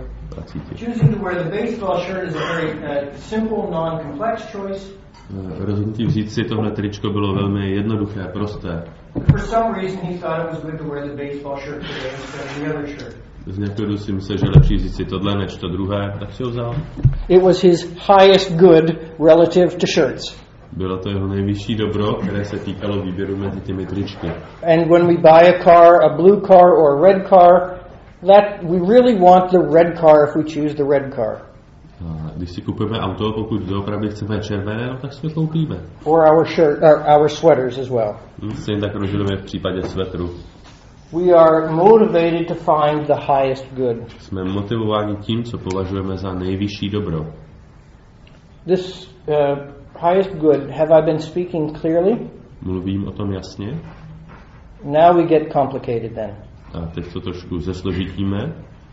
Choosing to wear the baseball shirt is a very simple, non-complex choice. Rozhodnutí vzít si tohle tričko bylo velmi jednoduché, prosté. For some reason he thought it was good to wear the baseball shirt today instead of the other shirt. Z nějakého si myslel, že lepší vzít si tohle než to druhé, tak si ho vzal. It was his highest good relative to shirts. Bylo to jeho nejvyšší dobro, které se týkalo výběru mezi těmi tričky. And when we buy a car, a blue car or a red car, that we really want the red car if we choose the red car. A když si kupujeme auto, pokud doopravdy chceme červené, no, tak si to koupíme. Or our sweaters as well. Stejně tak rozhodujeme v případě svetru. We are motivated to find the highest good. Jsme motivováni tím, co považujeme za nejvyšší dobro. highest good, have I been speaking clearly? Mluvím o tom jasně? Now we get complicated then. A teď to trošku zesložitíme.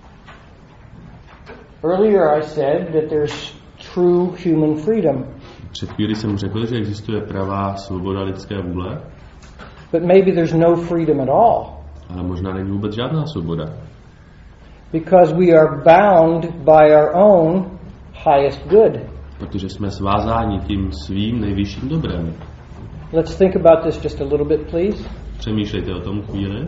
Earlier I said that there's true human freedom. Před chvíli jsem řekl, že existuje pravá svoboda lidské vůle. But maybe there's no freedom at all. Ale možná není vůbec žádná svoboda. Because we are bound by our own highest good. Protože jsme svázáni tím svým nejvyšším dobrem. Let's think about this just a little bit, please. Přemýšlejte o tom chvíli.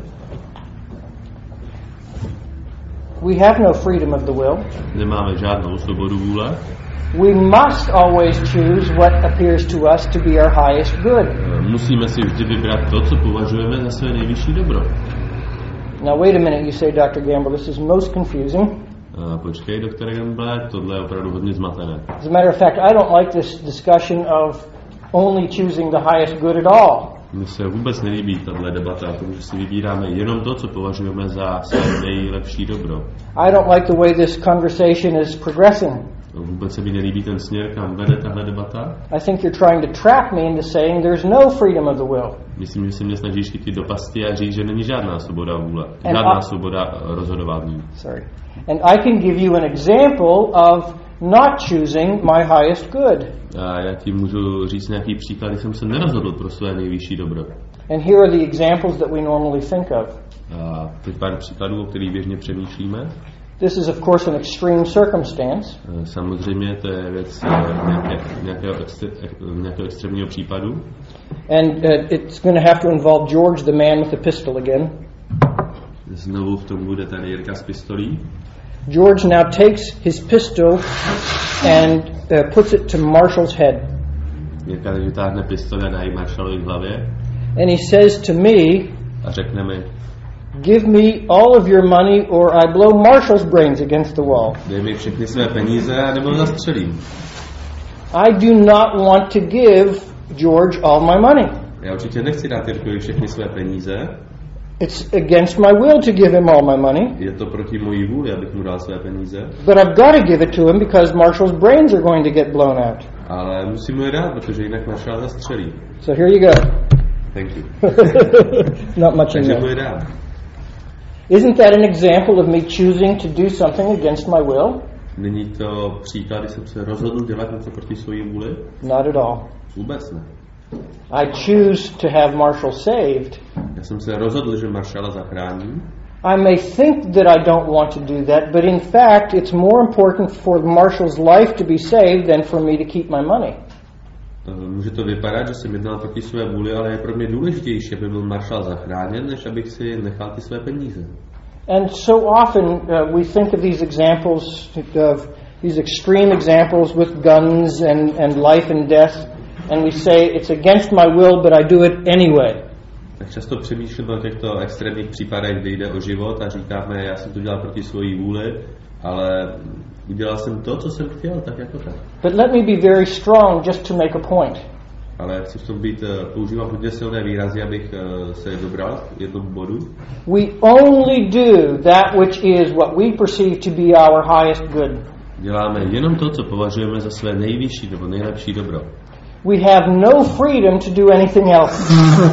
We have no freedom of the will. Nemáme žádnou svobodu vůle. We must always choose what appears to us to be our highest good. Musíme si vždy vybrat to, co považujeme za své nejvyšší dobro. Now wait a minute, you say, Dr. Gamble, this is most confusing. Počkej, doktore Gamble, tohle je opravdu hodně zmatené. As a matter of fact, I don't like this discussion of only choosing the highest good at all. Mně se vůbec nelíbí tahle debata o tom, že si vybíráme jenom to, co považujeme za své nejlepší dobro. I don't like the way this conversation is progressing. Vůbec se mi nelíbí ten směr, kam vede tahle debata. I think you're trying to trap me into saying there's no freedom of the will. Myslím, že se mě snažíš chytit do pasti a říct, že není žádná svoboda vůle. Žádná svoboda rozhodování. Sorry. And I can give you an example of not choosing my highest good. A já ti můžu říct nějaký příklad, kdy jsem se nerozhodl pro své nejvyšší dobro. And here are the examples that we normally think of. A teď pár příkladů, o kterých běžně přemýšlíme. This is of course an extreme circumstance. Samozřejmě to je věc nějakého extrémního případu. And it's going to have to involve George, the man with the pistol again. Znovu v tom bude tady Jirka s pistolí. George now takes his pistol and puts it to Marshall's head. Jirka teď vytáhne pistoli a dá ji Marshallovi v hlavě. And he says to me, a řekne mi, give me all of your money or I blow Marshall's brains against the wall. Dej mi všechny své peníze a nebo zastřelím. I do not want to give George all my money. Já určitě nechci dát Jirkovi všechny své peníze. It's against my will to give him all my money. Je to proti mojí vůli, abych mu dal své peníze. But I've got to give it to him because Marshall's brains are going to get blown out. Ale musím mu je dát, protože jinak Marshall zastřelí. So here you go. Thank you. Not much in Takže there. mu je dát. Isn't that an example of me choosing to do something against my will? Není to příklad, kdy jsem se rozhodl dělat něco proti své vůli? Not at all. Vůbec ne. I choose to have Marshall saved. Já jsem se rozhodl, že Marshalla zachráním. I may think that I don't want to do that, but in fact it's more important for Marshall's life to be saved than for me to keep my money. Může to vypadat, že jsem jednal proti své vůli, ale je pro mě důležitější, aby byl Marshall zachráněn, než abych si nechal ty své peníze. And so often we think of these examples, of these extreme examples with guns and life and death, and we say it's against my will, but I do it anyway. Tak často přemýšlím o těchto extrémních případech, kdy jde o život a říkáme, já jsem to dělal proti své vůli, ale udělal jsem to, co jsem chtěl, tak jako tak. But let me be very strong just to make a point. Ale chci v tom používat hodně silné výrazy, abych se dobral k jednomu bodu. We only do that which is what we perceive to be our highest good. Děláme jenom to, co považujeme za své nejvyšší nebo nejlepší dobro. We have no freedom to do anything else.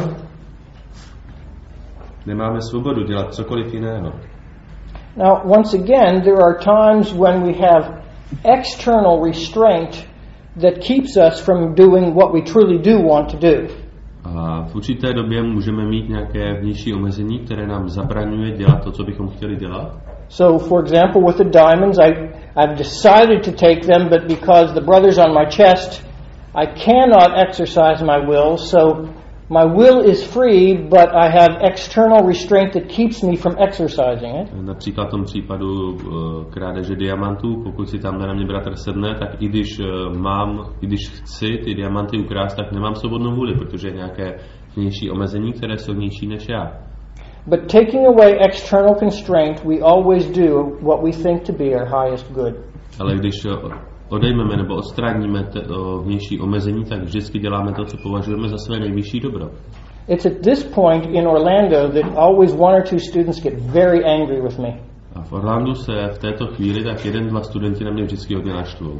Nemáme svobodu dělat cokoliv jiného. Now, once again, there are times when we have external restraint that keeps us from doing what we truly do want to do. A v určité době můžeme mít nějaké vnější omezení, které nám zabraňuje dělat to, co bychom chtěli dělat. So, for example, with the diamonds, I've decided to take them, but because the brother's on my chest, I cannot exercise my will, so my will is free, but I have external restraint that keeps me from exercising it. Například v tom případu krádeže diamantů, pokud si tam na mě bratr sedne, tak i když chci ty diamanty ukrást, tak nemám svobodnou vůli, protože je nějaké vnější omezení, které je silnější než já. But taking away external constraint, we always do what we think to be our highest good. Ale když odejmeme nebo odstraníme vnější omezení, tak vždycky děláme to, co považujeme za své nejvyšší dobro. It's at this point in Orlando that always one or two students get very angry with me. A v Orlandu se v této chvíli tak 1-2 studenti na mě vždycky hodně naštvou.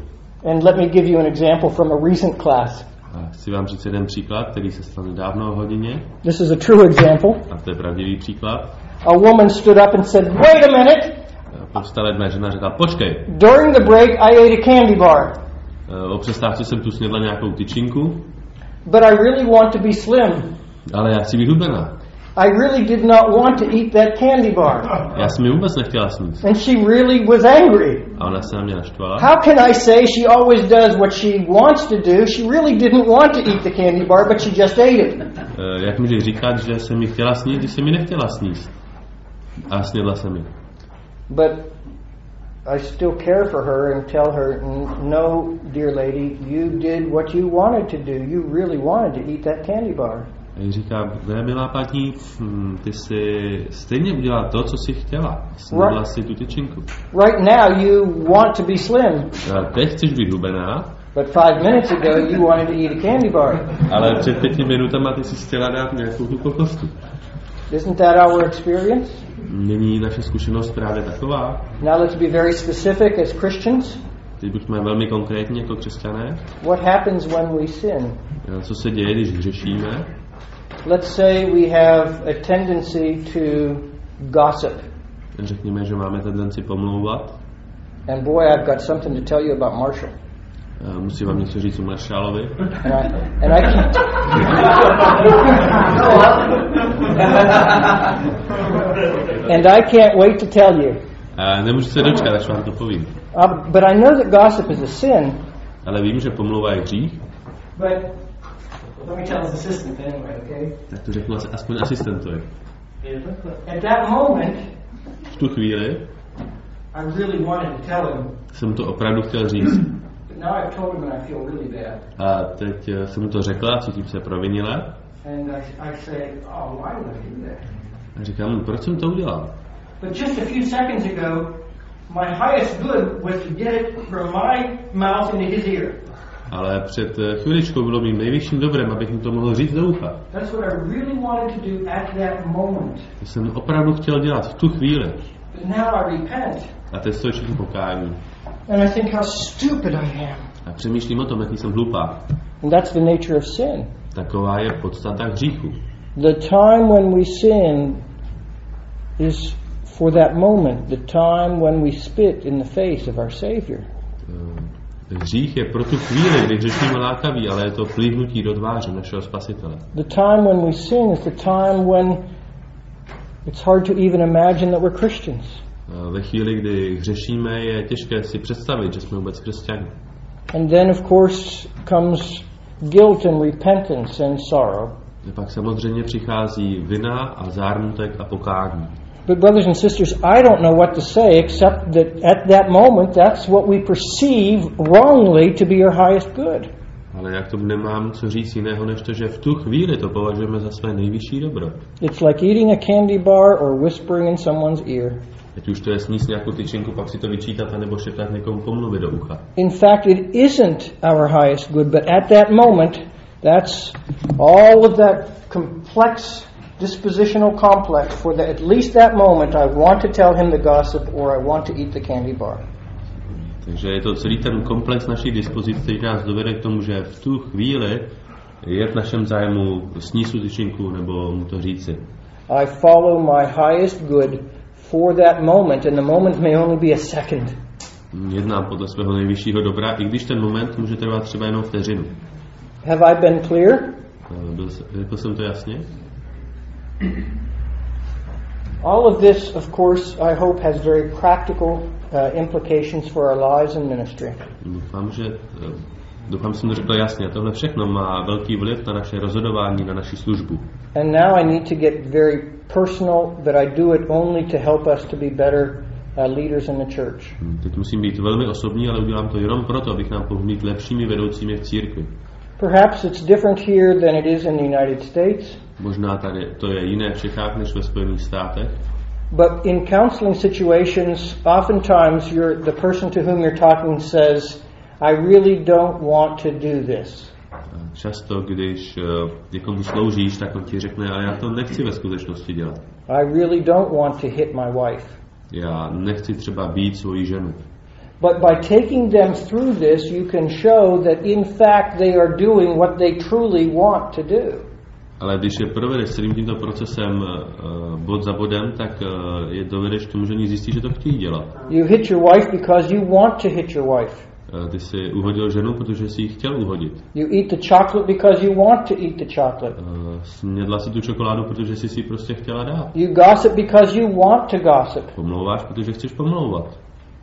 And let me give you an example from a recent class. A chci vám říct jeden příklad, který se stal nedávno v hodině. This is a true example. A to je pravdivý příklad. A woman stood up and said, "Wait a minute. Povstala jedna žena a řekla, počkej. During the break, I ate a candy bar. O přestávce jsem tu snědla nějakou tyčinku. But I really want to be slim. Ale já chci být hubená. I really did not want to eat that candy bar." Já jsem ji vůbec nechtěla sníst. And she really was angry. A ona se na mě naštvala. How can I say she always does what she wants to do? She really didn't want to eat the candy bar, but she just ate it. Jak můžeš říkat, že jsem ji chtěla sníst, když jsem ji nechtěla sníst? A snědla jsem ji. But I still care for her and tell her, "No, dear lady, you did what you wanted to do. You really wanted to eat that candy bar." A jí říká, ne, milá paní, ty si stejně udělala to, co jsi chtěla. Snědla si tu tyčinku. Right now you want to be slim. A teď chceš být hubená. But 5 minutes ago you wanted to eat a candy bar. Ale před 5 minutama ty si chtěla dát nějakou tu kokostu. Isn't that our experience? Není naše zkušenost právě taková? Now let's be very specific as Christians. Teď buďme velmi konkrétní jako křesťané. What happens when we sin? Co se děje, když hřešíme? Let's say we have a tendency to gossip. Řekněme, že máme tendenci pomlouvat. And boy, I've got something to tell you about Marshall. Musím vám něco říct o Marshallovi. And I can't. And I can't wait to tell you. Nemůžu se dočkat, až vám to povím. But I know that gossip is a sin. Ale vím, že pomluva je hřích. But let me tell his assistant anyway, okay? Tak to řeknu aspoň asistentovi. At that moment, v tu chvíli I really wanted to tell him. Jsem to opravdu chtěl říct. But now I've told him and I feel really bad. A teď jsem mu to řekla a cítím se provinile. And I say, "Oh, why did I do that?" A říkám mu, proč jsem to udělal? But just a few seconds ago, my highest good was to get it from my mouth into his ear. Ale před chviličkou bylo mým nejvyšším dobrem, abych mu to mohl říct do ucha. That's what I really wanted to do at that moment. To jsem opravdu chtěl dělat v tu chvíli. But now I repent. A teď stojí všechno pokání. And I think how stupid I am. A přemýšlím o tom, jaký jsem hlupá. And that's the nature of sin. Taková je podstata hříchu. The time when we sin is for that moment, the time when we spit in the face of our Savior. Hřích je pro tu chvíli, kdy hřešíme lákaví, ale je to plivnutí do tváře našeho Spasitele. The time when we sin is the time when it's hard to even imagine that we're Christians. Ve chvíli, kdy hřešíme, je těžké si představit, že jsme vůbec křesťani. And then of course comes guilt and repentance and sorrow. A pak samozřejmě přichází vina a zármutek a pokání. But brothers and sisters, I don't know what to say except that at that moment that's what we perceive wrongly to be your highest good. Ale jak to nemám co říct jiného, než to, že v tu chvíli to považujeme za své nejvyšší dobro. It's like eating a candy bar or whispering in someone's ear. Ať už to je sníst nějakou tyčinku, pak si to vyčítat, anebo šeptat někomu pomluvy do ucha. In fact, it isn't our highest good, but at that moment, that's all of that complex dispositional complex for at least that moment I want to tell him the gossip or I want to eat the candy bar. Takže je to celý ten komplex naší dispozice, který nás dovede k tomu, že v tu chvíli je v našem zájmu sníst tu tyčinku nebo mu to říci. I follow my highest good for that moment, and the moment may only be a second. Jednám podle svého nejvyššího dobra, i když ten moment může trvat třeba jenom vteřinu. Have I been clear? Řekl jsem to jasně? All of this, of course, I hope has very practical implications for our lives and ministry. Doufám, že jsem to řekl jasně. Tohle všechno má velký vliv na naše rozhodování, na naši službu. And now I need to get very personal, that I do it only to help us to be better leaders in the church. Teď musím být velmi osobní, ale udělám to jenom proto, abych nám pomohl být lepšími vedoucími v církvi. Perhaps it's different here than it is in the United States. Možná tady to je jiné v Čechách než ve Spojených státech. But in counseling situations, oftentimes the person to whom you're talking says, "I really don't want to do this." Často, když někomu sloužíš, tak on ti řekne, ale já to nechci ve skutečnosti dělat. I really don't want to hit my wife. Já nechci třeba být svoji ženu. But by taking them through this, you can show that in fact they are doing what they truly want to do. Ale když je provedeš celým tímto procesem bod za bodem, tak je dovedeš k tomu, že oni zjistí, že to chtějí dělat. You hit your wife because you want to hit your wife. Ty jsi uhodil ženu, protože jsi ji chtěl uhodit. You eat the chocolate because you want to eat the chocolate. Snědla si tu čokoládu, protože jsi si ji prostě chtěla dát. You gossip because you want to gossip. Pomlouváš, protože chceš pomlouvat.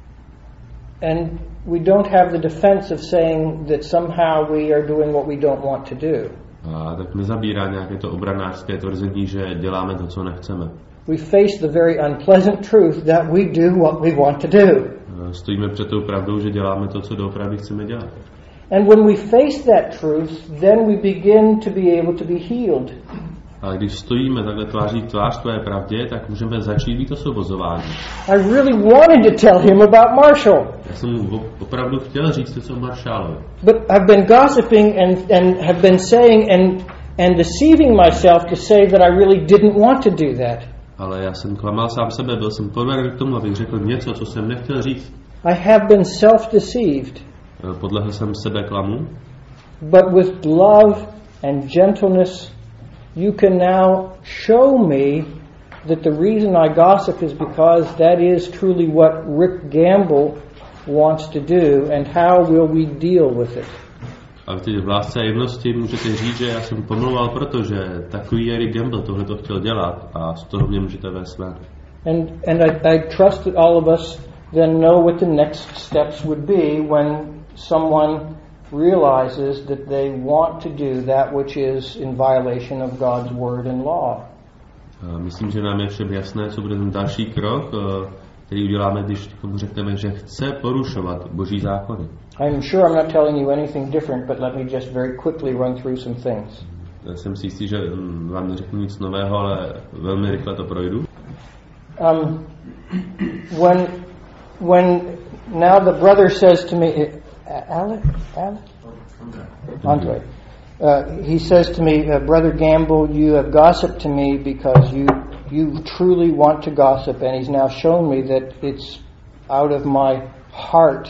And we don't have the defense of saying that somehow we are doing what we don't want to do. A tak nezabírá nějaké to obranářské tvrzení, že děláme to, co nechceme. We face the very unpleasant truth that we do what we want to do. Stojíme před tou pravdou, že děláme to, co doopravdy chceme dělat. And when we face that truth, then we begin to be able to be healed. Ale když stojíme takhle tváří tvář tvé pravdě, tak můžeme začít být osvobozování. I really wanted to tell him about Marshall. Já jsem mu opravdu chtěl říct něco o Marshallovi. But I've been gossiping and have been saying and deceiving myself to say that I really didn't want to do that. Ale já jsem klamal sám sebe, byl jsem poveden k tomu, abych řekl něco, co jsem nechtěl říct. I have been self-deceived. Podlehl jsem sebe klamu. But with love and gentleness, you can now show me that the reason I gossip is because that is truly what Rick Gamble wants to do, and how will we deal with it? A teď v lásce a jemnosti můžete říct, že já jsem pomlouval, protože takový je Rick Gamble, tohle to chtěl dělat a z toho mě můžete vést ven. And I trust that all of us then know what the next steps would be when someone realizes that they want to do that which is in violation of God's word and law. Myslím, že nám je všem jasné, co bude ten další krok, který uděláme, když tomu řekneme, že chce porušovat Boží zákony. I'm sure I'm not telling you anything different, but let me just very quickly run through some things. Já jsem si jistý, že vám neřeknu nic nového, ale velmi rychle to projdu. When now the brother says to me, Andre, he says to me, Brother Gamble, you have gossiped to me because you truly want to gossip, and he's now shown me that it's out of my heart,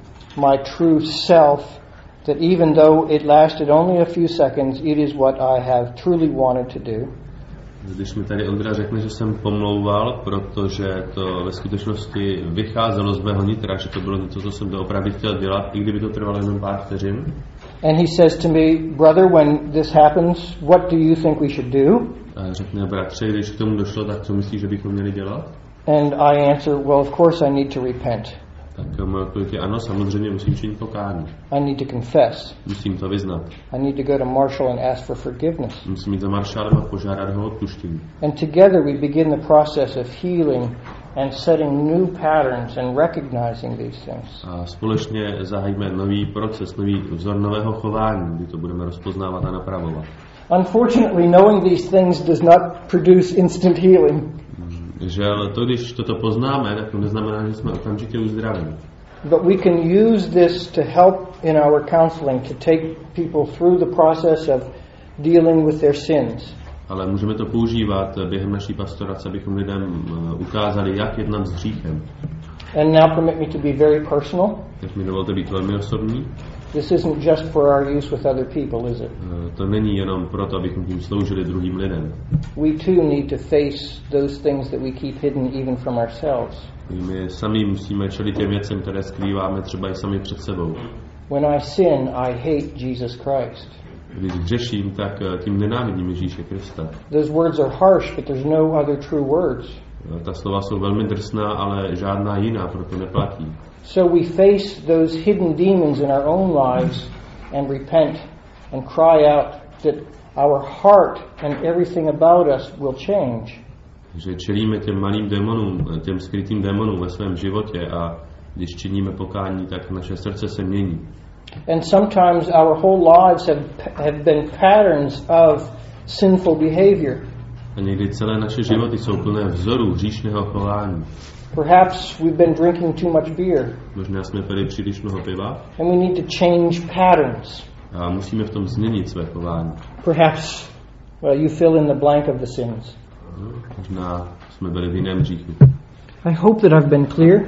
my true self, that even though it lasted only a few seconds, it is what I have truly wanted to do. Když mi tady Ondra řekne, že jsem pomlouval, protože to ve skutečnosti vycházelo z mého nitra, že to bylo něco, co jsem doopravdy chtěl dělat, i kdyby to trvalo jenom pár vteřin. And he says to me, brother, when this happens, what do you think we should do? A řekne, bratře, když k tomu došlo, tak co myslíš, že bychom měli dělat? And I answer, well, of course I need to repent. Tak moje odpověď je ano, samozřejmě musím činit pokání. I need to confess. Musím to vyznat. I need to go to Marshall and ask for forgiveness. Musím jít za Marshallem a požádat ho o odpuštění. And together we begin the process of healing and setting new patterns and recognizing these things. A společně zahájíme nový proces, nový vzor nového chování, kdy to budeme rozpoznávat a napravovat. Unfortunately, knowing these things does not produce instant healing. Žel, to, když toto poznáme, tak to neznamená, že jsme okamžitě uzdraveni. But we can use this to help in our counseling, to take people through the process of dealing with their sins. Ale můžeme to používat během naší pastorace, abychom lidem ukázali, jak jednat s hříchem. And now permit me to be very personal. Tak mi dovolte být velmi osobní. This isn't just for our use with other people, is it? To není jenom proto, abychom tím sloužili druhým lidem. We too need to face those things that we keep hidden even from ourselves. My sami musíme čelit těm věcem, které skrýváme třeba i sami před sebou. When I sin, I hate Jesus Christ. Když hřeším, tak tím nenávidím Ježíše Krista. Those words are harsh, but there's no other true words. Ta slova jsou velmi drsná, ale žádná jiná proto neplatí. So we face those hidden demons in our own lives and repent and cry out that our heart and everything about us will change. Že čelíme těm malým démonům, těm skrytým démonům ve svém životě a když činíme pokání, tak naše srdce se mění. And sometimes our whole lives have been patterns of sinful behavior. A někdy celé naše životy jsou plné vzorů hříšného chování. Perhaps we've been drinking too much beer. Možná jsme pili příliš mnoho piva. And we need to change patterns. A musíme v tom změnit své chování. Perhaps, well, you fill in the blank of the sins. Možná jsme byli v jiném hříchu. I hope that I've been clear.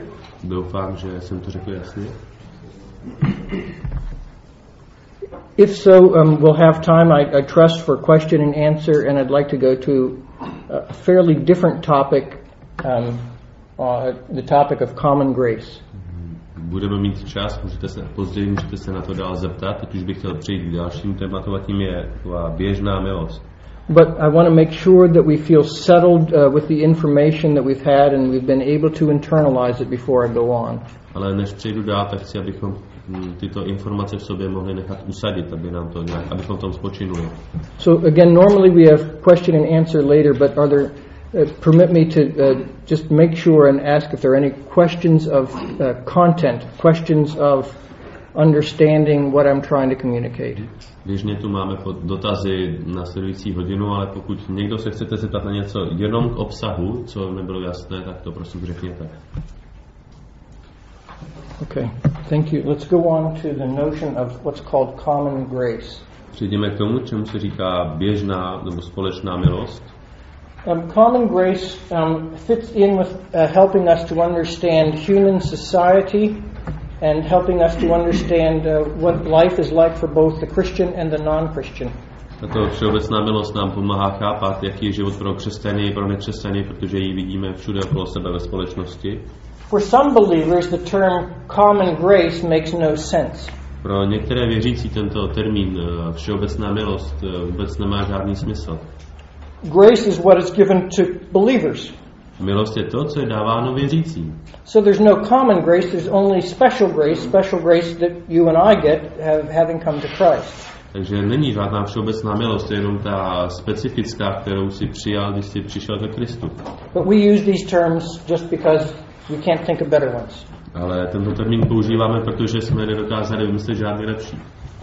Doufám, že jsem to řekl jasně. If so, we'll have time, I trust, for question and answer, and I'd like to go to a fairly different topic, the topic of common grace. Budeme mít čas, později můžete se na to dál zeptat, teď už bych chtěl přejít k dalšímu tématu, a tím je taková běžná milost. But I want to make sure that we feel settled with the information that we've had and we've been able to internalize it before I go on. Ale než přejdu dál, tak chci, abychom tyto informace v sobě mohli nechat usadit, abychom v tom spočinuli. So again, normally we have question and answer later, but are there permit me to just make sure and ask if there are any questions of content, questions of understanding what I'm trying to communicate. Běžně tu máme dotazy na následující hodinu, ale pokud někdo se chcete zeptat na něco jenom k obsahu, co nebylo jasné, tak to prosím řekněte. Okay, thank you. Let's go on to the notion of what's called common grace. Přejdeme k tomu, čemu se říká běžná nebo společná milost. Common grace fits in with helping us to understand human society and helping us to understand what life is like for both the Christian and the non-Christian. Tato všeobecná milost nám pomáhá chápat, jaký je život pro křesťany i pro nekřesťany, protože ji vidíme všude okolo sebe ve společnosti. For some believers, the term common grace makes no sense. Pro některé věřící tento termín všeobecná milost vůbec nemá žádný smysl. Grace is what is given to believers. Milost je to, co je dáváno věřícím. So there's no common grace, there's only special grace that you and I get having come to Christ. Takže není žádná všeobecná milost, je jenom ta specifická, kterou si přijal, když jsi přišel ke Kristu. But we use these terms just because we can't think of better ones. Ale tento termín používáme, protože jsme nedokázali vymyslet žádný lepší.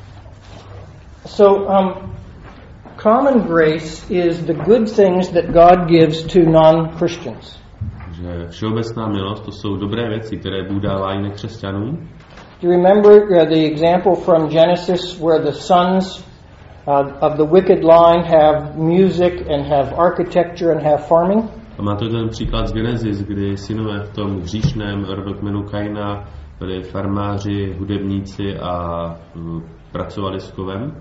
So, common grace is the good things that God gives to non-Christians. Že všeobecná milost, to jsou dobré věci, které Bůh dává i nekřesťanům. Do you remember the example from Genesis where the sons of the wicked line have music and have architecture and have farming? Pamatujete ten příklad z Genesis, kdy synové v tom hříšném rodokmenu Kaina byli farmáři, hudebníci a pracovali s kovem?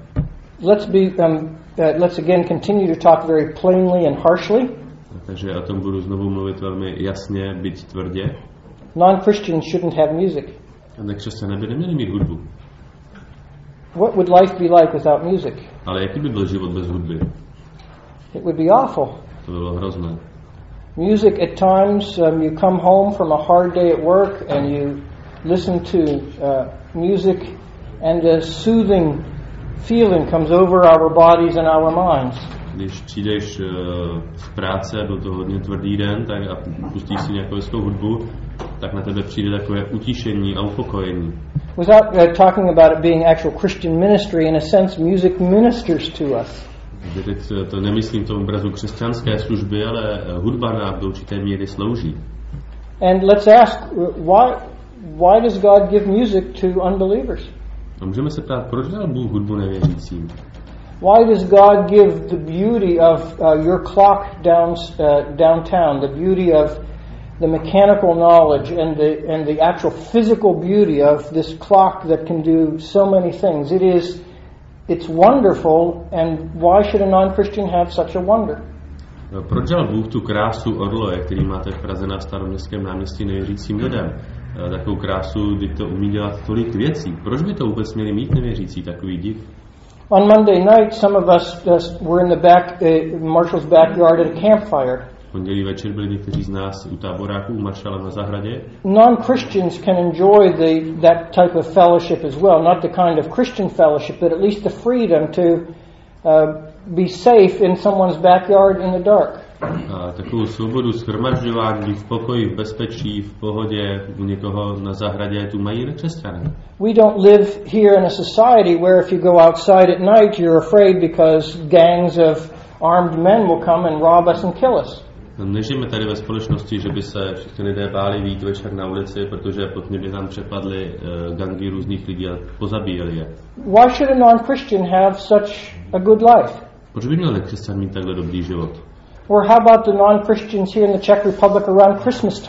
Let's again continue to talk very plainly and harshly. Takže o tom budu znovu mluvit velmi jasně, byť tvrdě. Non-Christians shouldn't have music. A nekřesťané by neměli mít hudbu. What would life be like without music? Ale jaký by byl život bez hudby? It would be awful. To by bylo hrozné. Music at times, you come home from a hard day at work and you listen to music and a soothing feeling comes over our bodies and our minds. Když přijdeš z práce, byl to hodně tvrdý den, tak a pustíš si nějakou hezkou hudbu, tak na tebe přijde takové utišení a upokojení. Without talking about it being actual Christian ministry, in a sense, music ministers to us. Teď to nemyslím tomu obrazu křesťanské služby, ale hudba nám do určité míry slouží. And let's ask, why does God give music to unbelievers? A můžeme se ptát, proč dal Bůh hudbu nevěřícím? Why does God give the beauty of your clock downtown, the beauty of the mechanical knowledge and the actual physical beauty of this clock that can do so many things? It's wonderful, and why should a non-Christian have such a wonder? Proč dal Bůh tu krásu orloje, který máte v Praze na Staroměstském náměstí nevěřícím lidem? Takovou krásu, kdy to umí dělat tolik věcí. Proč by to vůbec měli mít nevěřící takový div? On Monday night, some of us were in the Marshall's backyard at a campfire. V pondělí večer byli někteří z nás u táboráku u Marshalla na zahradě. Non-Christians can enjoy that type of fellowship as well, not the kind of Christian fellowship, but at least the freedom to be safe in someone's backyard in the dark. A takovou svobodu shromažďování v pokoji, v bezpečí, v pohodě u někoho na zahradě tu mají nekřesťané. We don't live here in a society where if you go outside at night you're afraid because gangs of armed men will come and rob us and kill us. Nežijeme tady ve společnosti, že by se všichni lidé báli vyjít večer na ulici, protože potom by tam přepadly gangy různých lidí a pozabíjeli je. Why should a non-Christian have such a good life? Proč by měl nekřesťan mít takhle dobrý život? Or how about the non-Christians here in the Czech Republic around Christmas time?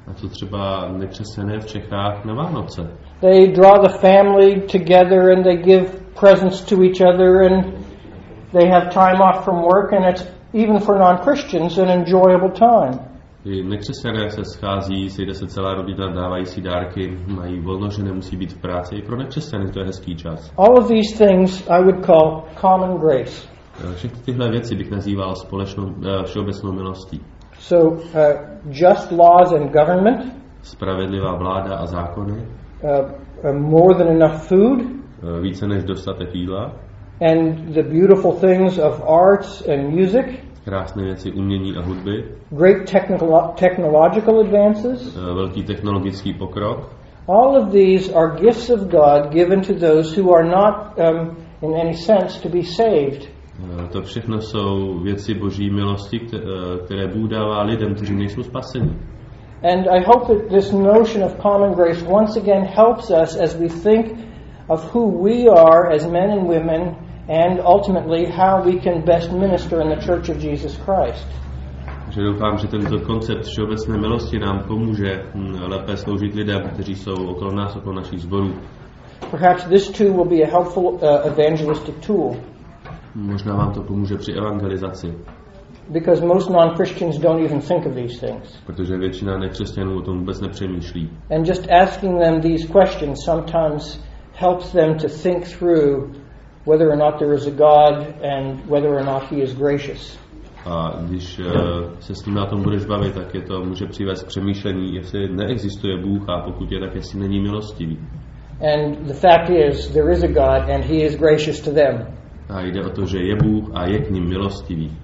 A co třeba nekřesťané v Čechách na Vánoce? They draw the family together and they give presents to each other and they have time off from work and it's even for non-Christians an enjoyable time. I nekřesťané se schází, sejde se celá rodina, dávají si dárky, mají volno, že nemusí být v práci. I pro nekřesťany to je hezký čas. All of these things I would call common grace. Všechny tyhle věci bych nazýval všeobecnou milostí. So, just laws and government, Spravedlivá vláda a zákony, more than enough food, více než dostatek jídla, and the beautiful things of arts and music, krásné věci umění a hudby, great technological advances. Velký technologický pokrok. All of these are gifts of God given to those who are not, in any sense, to be saved. To všechno jsou věci Boží milosti, které Bůh dává lidem, kteří nejsou spaseni. And I hope that this notion of common grace once again helps us as we think of who we are as men and women and ultimately how we can best minister in the Church of Jesus Christ. Že doufám, že tento koncept všeobecné milosti nám pomůže lépe sloužit lidem, kteří jsou okolo nás, okolo našich sborů. Perhaps this too will be a helpful evangelistic tool. Možná vám to pomůže při evangelizaci. Because most non-Christians don't even think of these things. Protože většina nekřesťanů o tom vůbec nepřemýšlí. And just asking them these questions sometimes helps them to think through whether or not there is a God and whether or not he is gracious. A když se s ním na tom budeš bavit, tak je to může přivést k přemýšlení, jestli neexistuje Bůh a pokud je, tak jestli není milostivý. And the fact is, there is a God and he is gracious to them. A jde o to, že je Bůh a je k nim milostivý.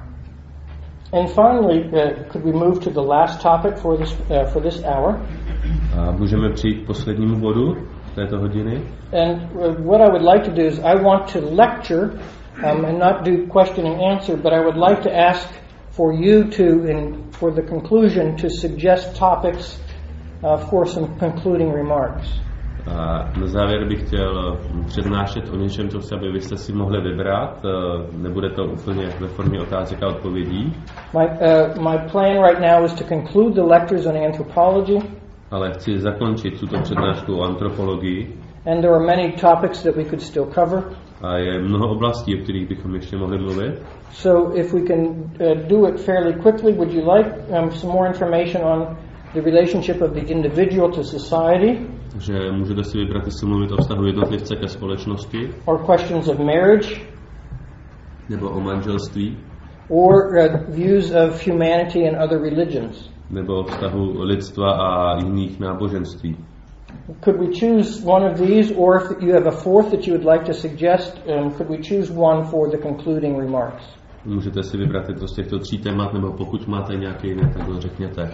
And finally, could we move to the last topic for this hour? A můžeme přijít k poslednímu bodu této hodiny. And what I would like to do is I want to lecture and not do question and answer, but I would like to ask for you to, for the conclusion, to suggest topics for some concluding remarks. A na závěr bych chtěl přednášet o něčem, co se vy jste si mohli vybrat. Nebude to úplně ve formě otázek a odpovědí. My plan right now is to conclude the lectures on anthropology. Ale chci zakončit tuto přednášku o antropologii. And there are many topics that we could still cover. A je mnoho oblastí, o kterých bychom ještě mohli mluvit. So if we can do it fairly quickly, would you like some more information on the relationship of the individual to society? Že můžete si vybrat, jestli mluvit o vztahu jednotlivce ke společnosti. Or questions of marriage. Nebo o manželství. Or views of humanity and other religions. Nebo o vztahu lidstva a jiných náboženství. Could we choose one of these, or if you have a fourth that you would like to suggest, could we choose one for the concluding remarks? Můžete si vybrat jedno z těchto tří témat, nebo pokud máte nějaké jiné, tak ho řekněte.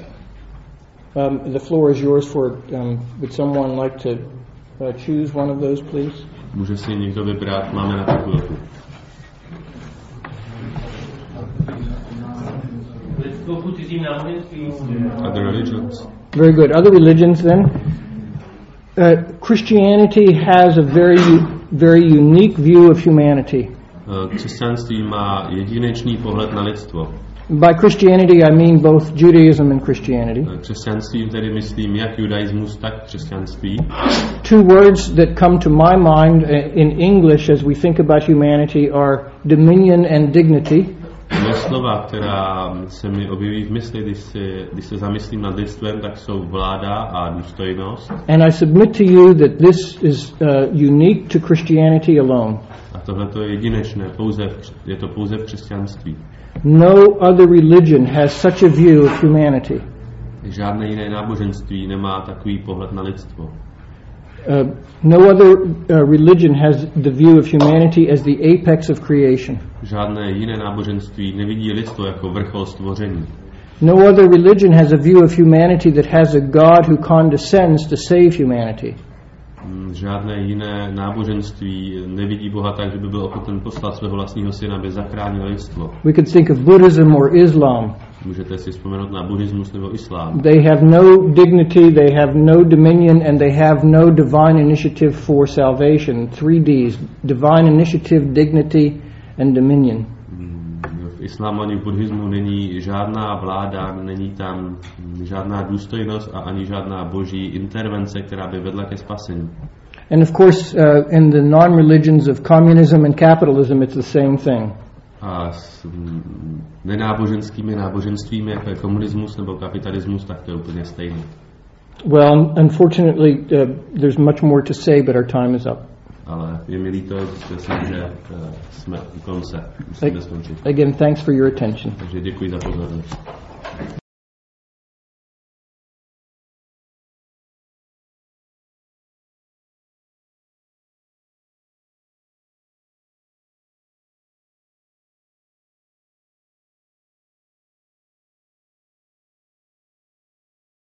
The floor is yours for, would someone like to choose one of those, please? Může si někdo vybrat, máme na to chvilku. Other religions. Very good. Other religions then. Christianity has a very unique view of humanity. Křesťanství má jedinečný pohled na lidstvo. By Christianity I mean both Judaism and Christianity. Křesťanstvím tedy myslím jak judaismus, tak křesťanství. Two words that come to my mind in English as we think about humanity are dominion and dignity. Dvě slova, která se mi objeví v mysli, když se zamyslím nad lidstvem, tak jsou vláda a důstojnost. And I submit to you that this is unique to Christianity alone. A tohle to je jedinečné, je to pouze v křesťanství. No other religion has such a view of humanity. Žádné jiné náboženství nemá takový pohled na lidstvo. No other religion has the view of humanity as the apex of creation. Žádné jiné náboženství nevidí lidstvo jako vrchol stvoření. No other religion has a view of humanity that has a God who condescends to save humanity. Žádné jiné náboženství nevidí Boha tak, že by byl ochoten poslat svého vlastního syna, aby zachránil lidstvo. We could think of Buddhism or Islam. Můžete si vzpomenout na buddhismus nebo islám. They have no dignity, they have no dominion, and they have no divine initiative for salvation. 3 Ds: divine initiative, dignity, and dominion. V v islámu ani v buddhismu není žádná vláda, není tam žádná důstojnost a ani žádná boží intervence, která by vedla ke spasení. And of course, in the non-religions of communism and capitalism, it's the same thing. A s nenáboženskými náboženstvími, jako je komunismus nebo kapitalismus, tak to je úplně stejné. Well, unfortunately, there's much more to say, but our time is up. Ale je mi líto, že jsme u konce. Musíme skončit. Again, thanks for your attention. Takže děkuji za pozornost.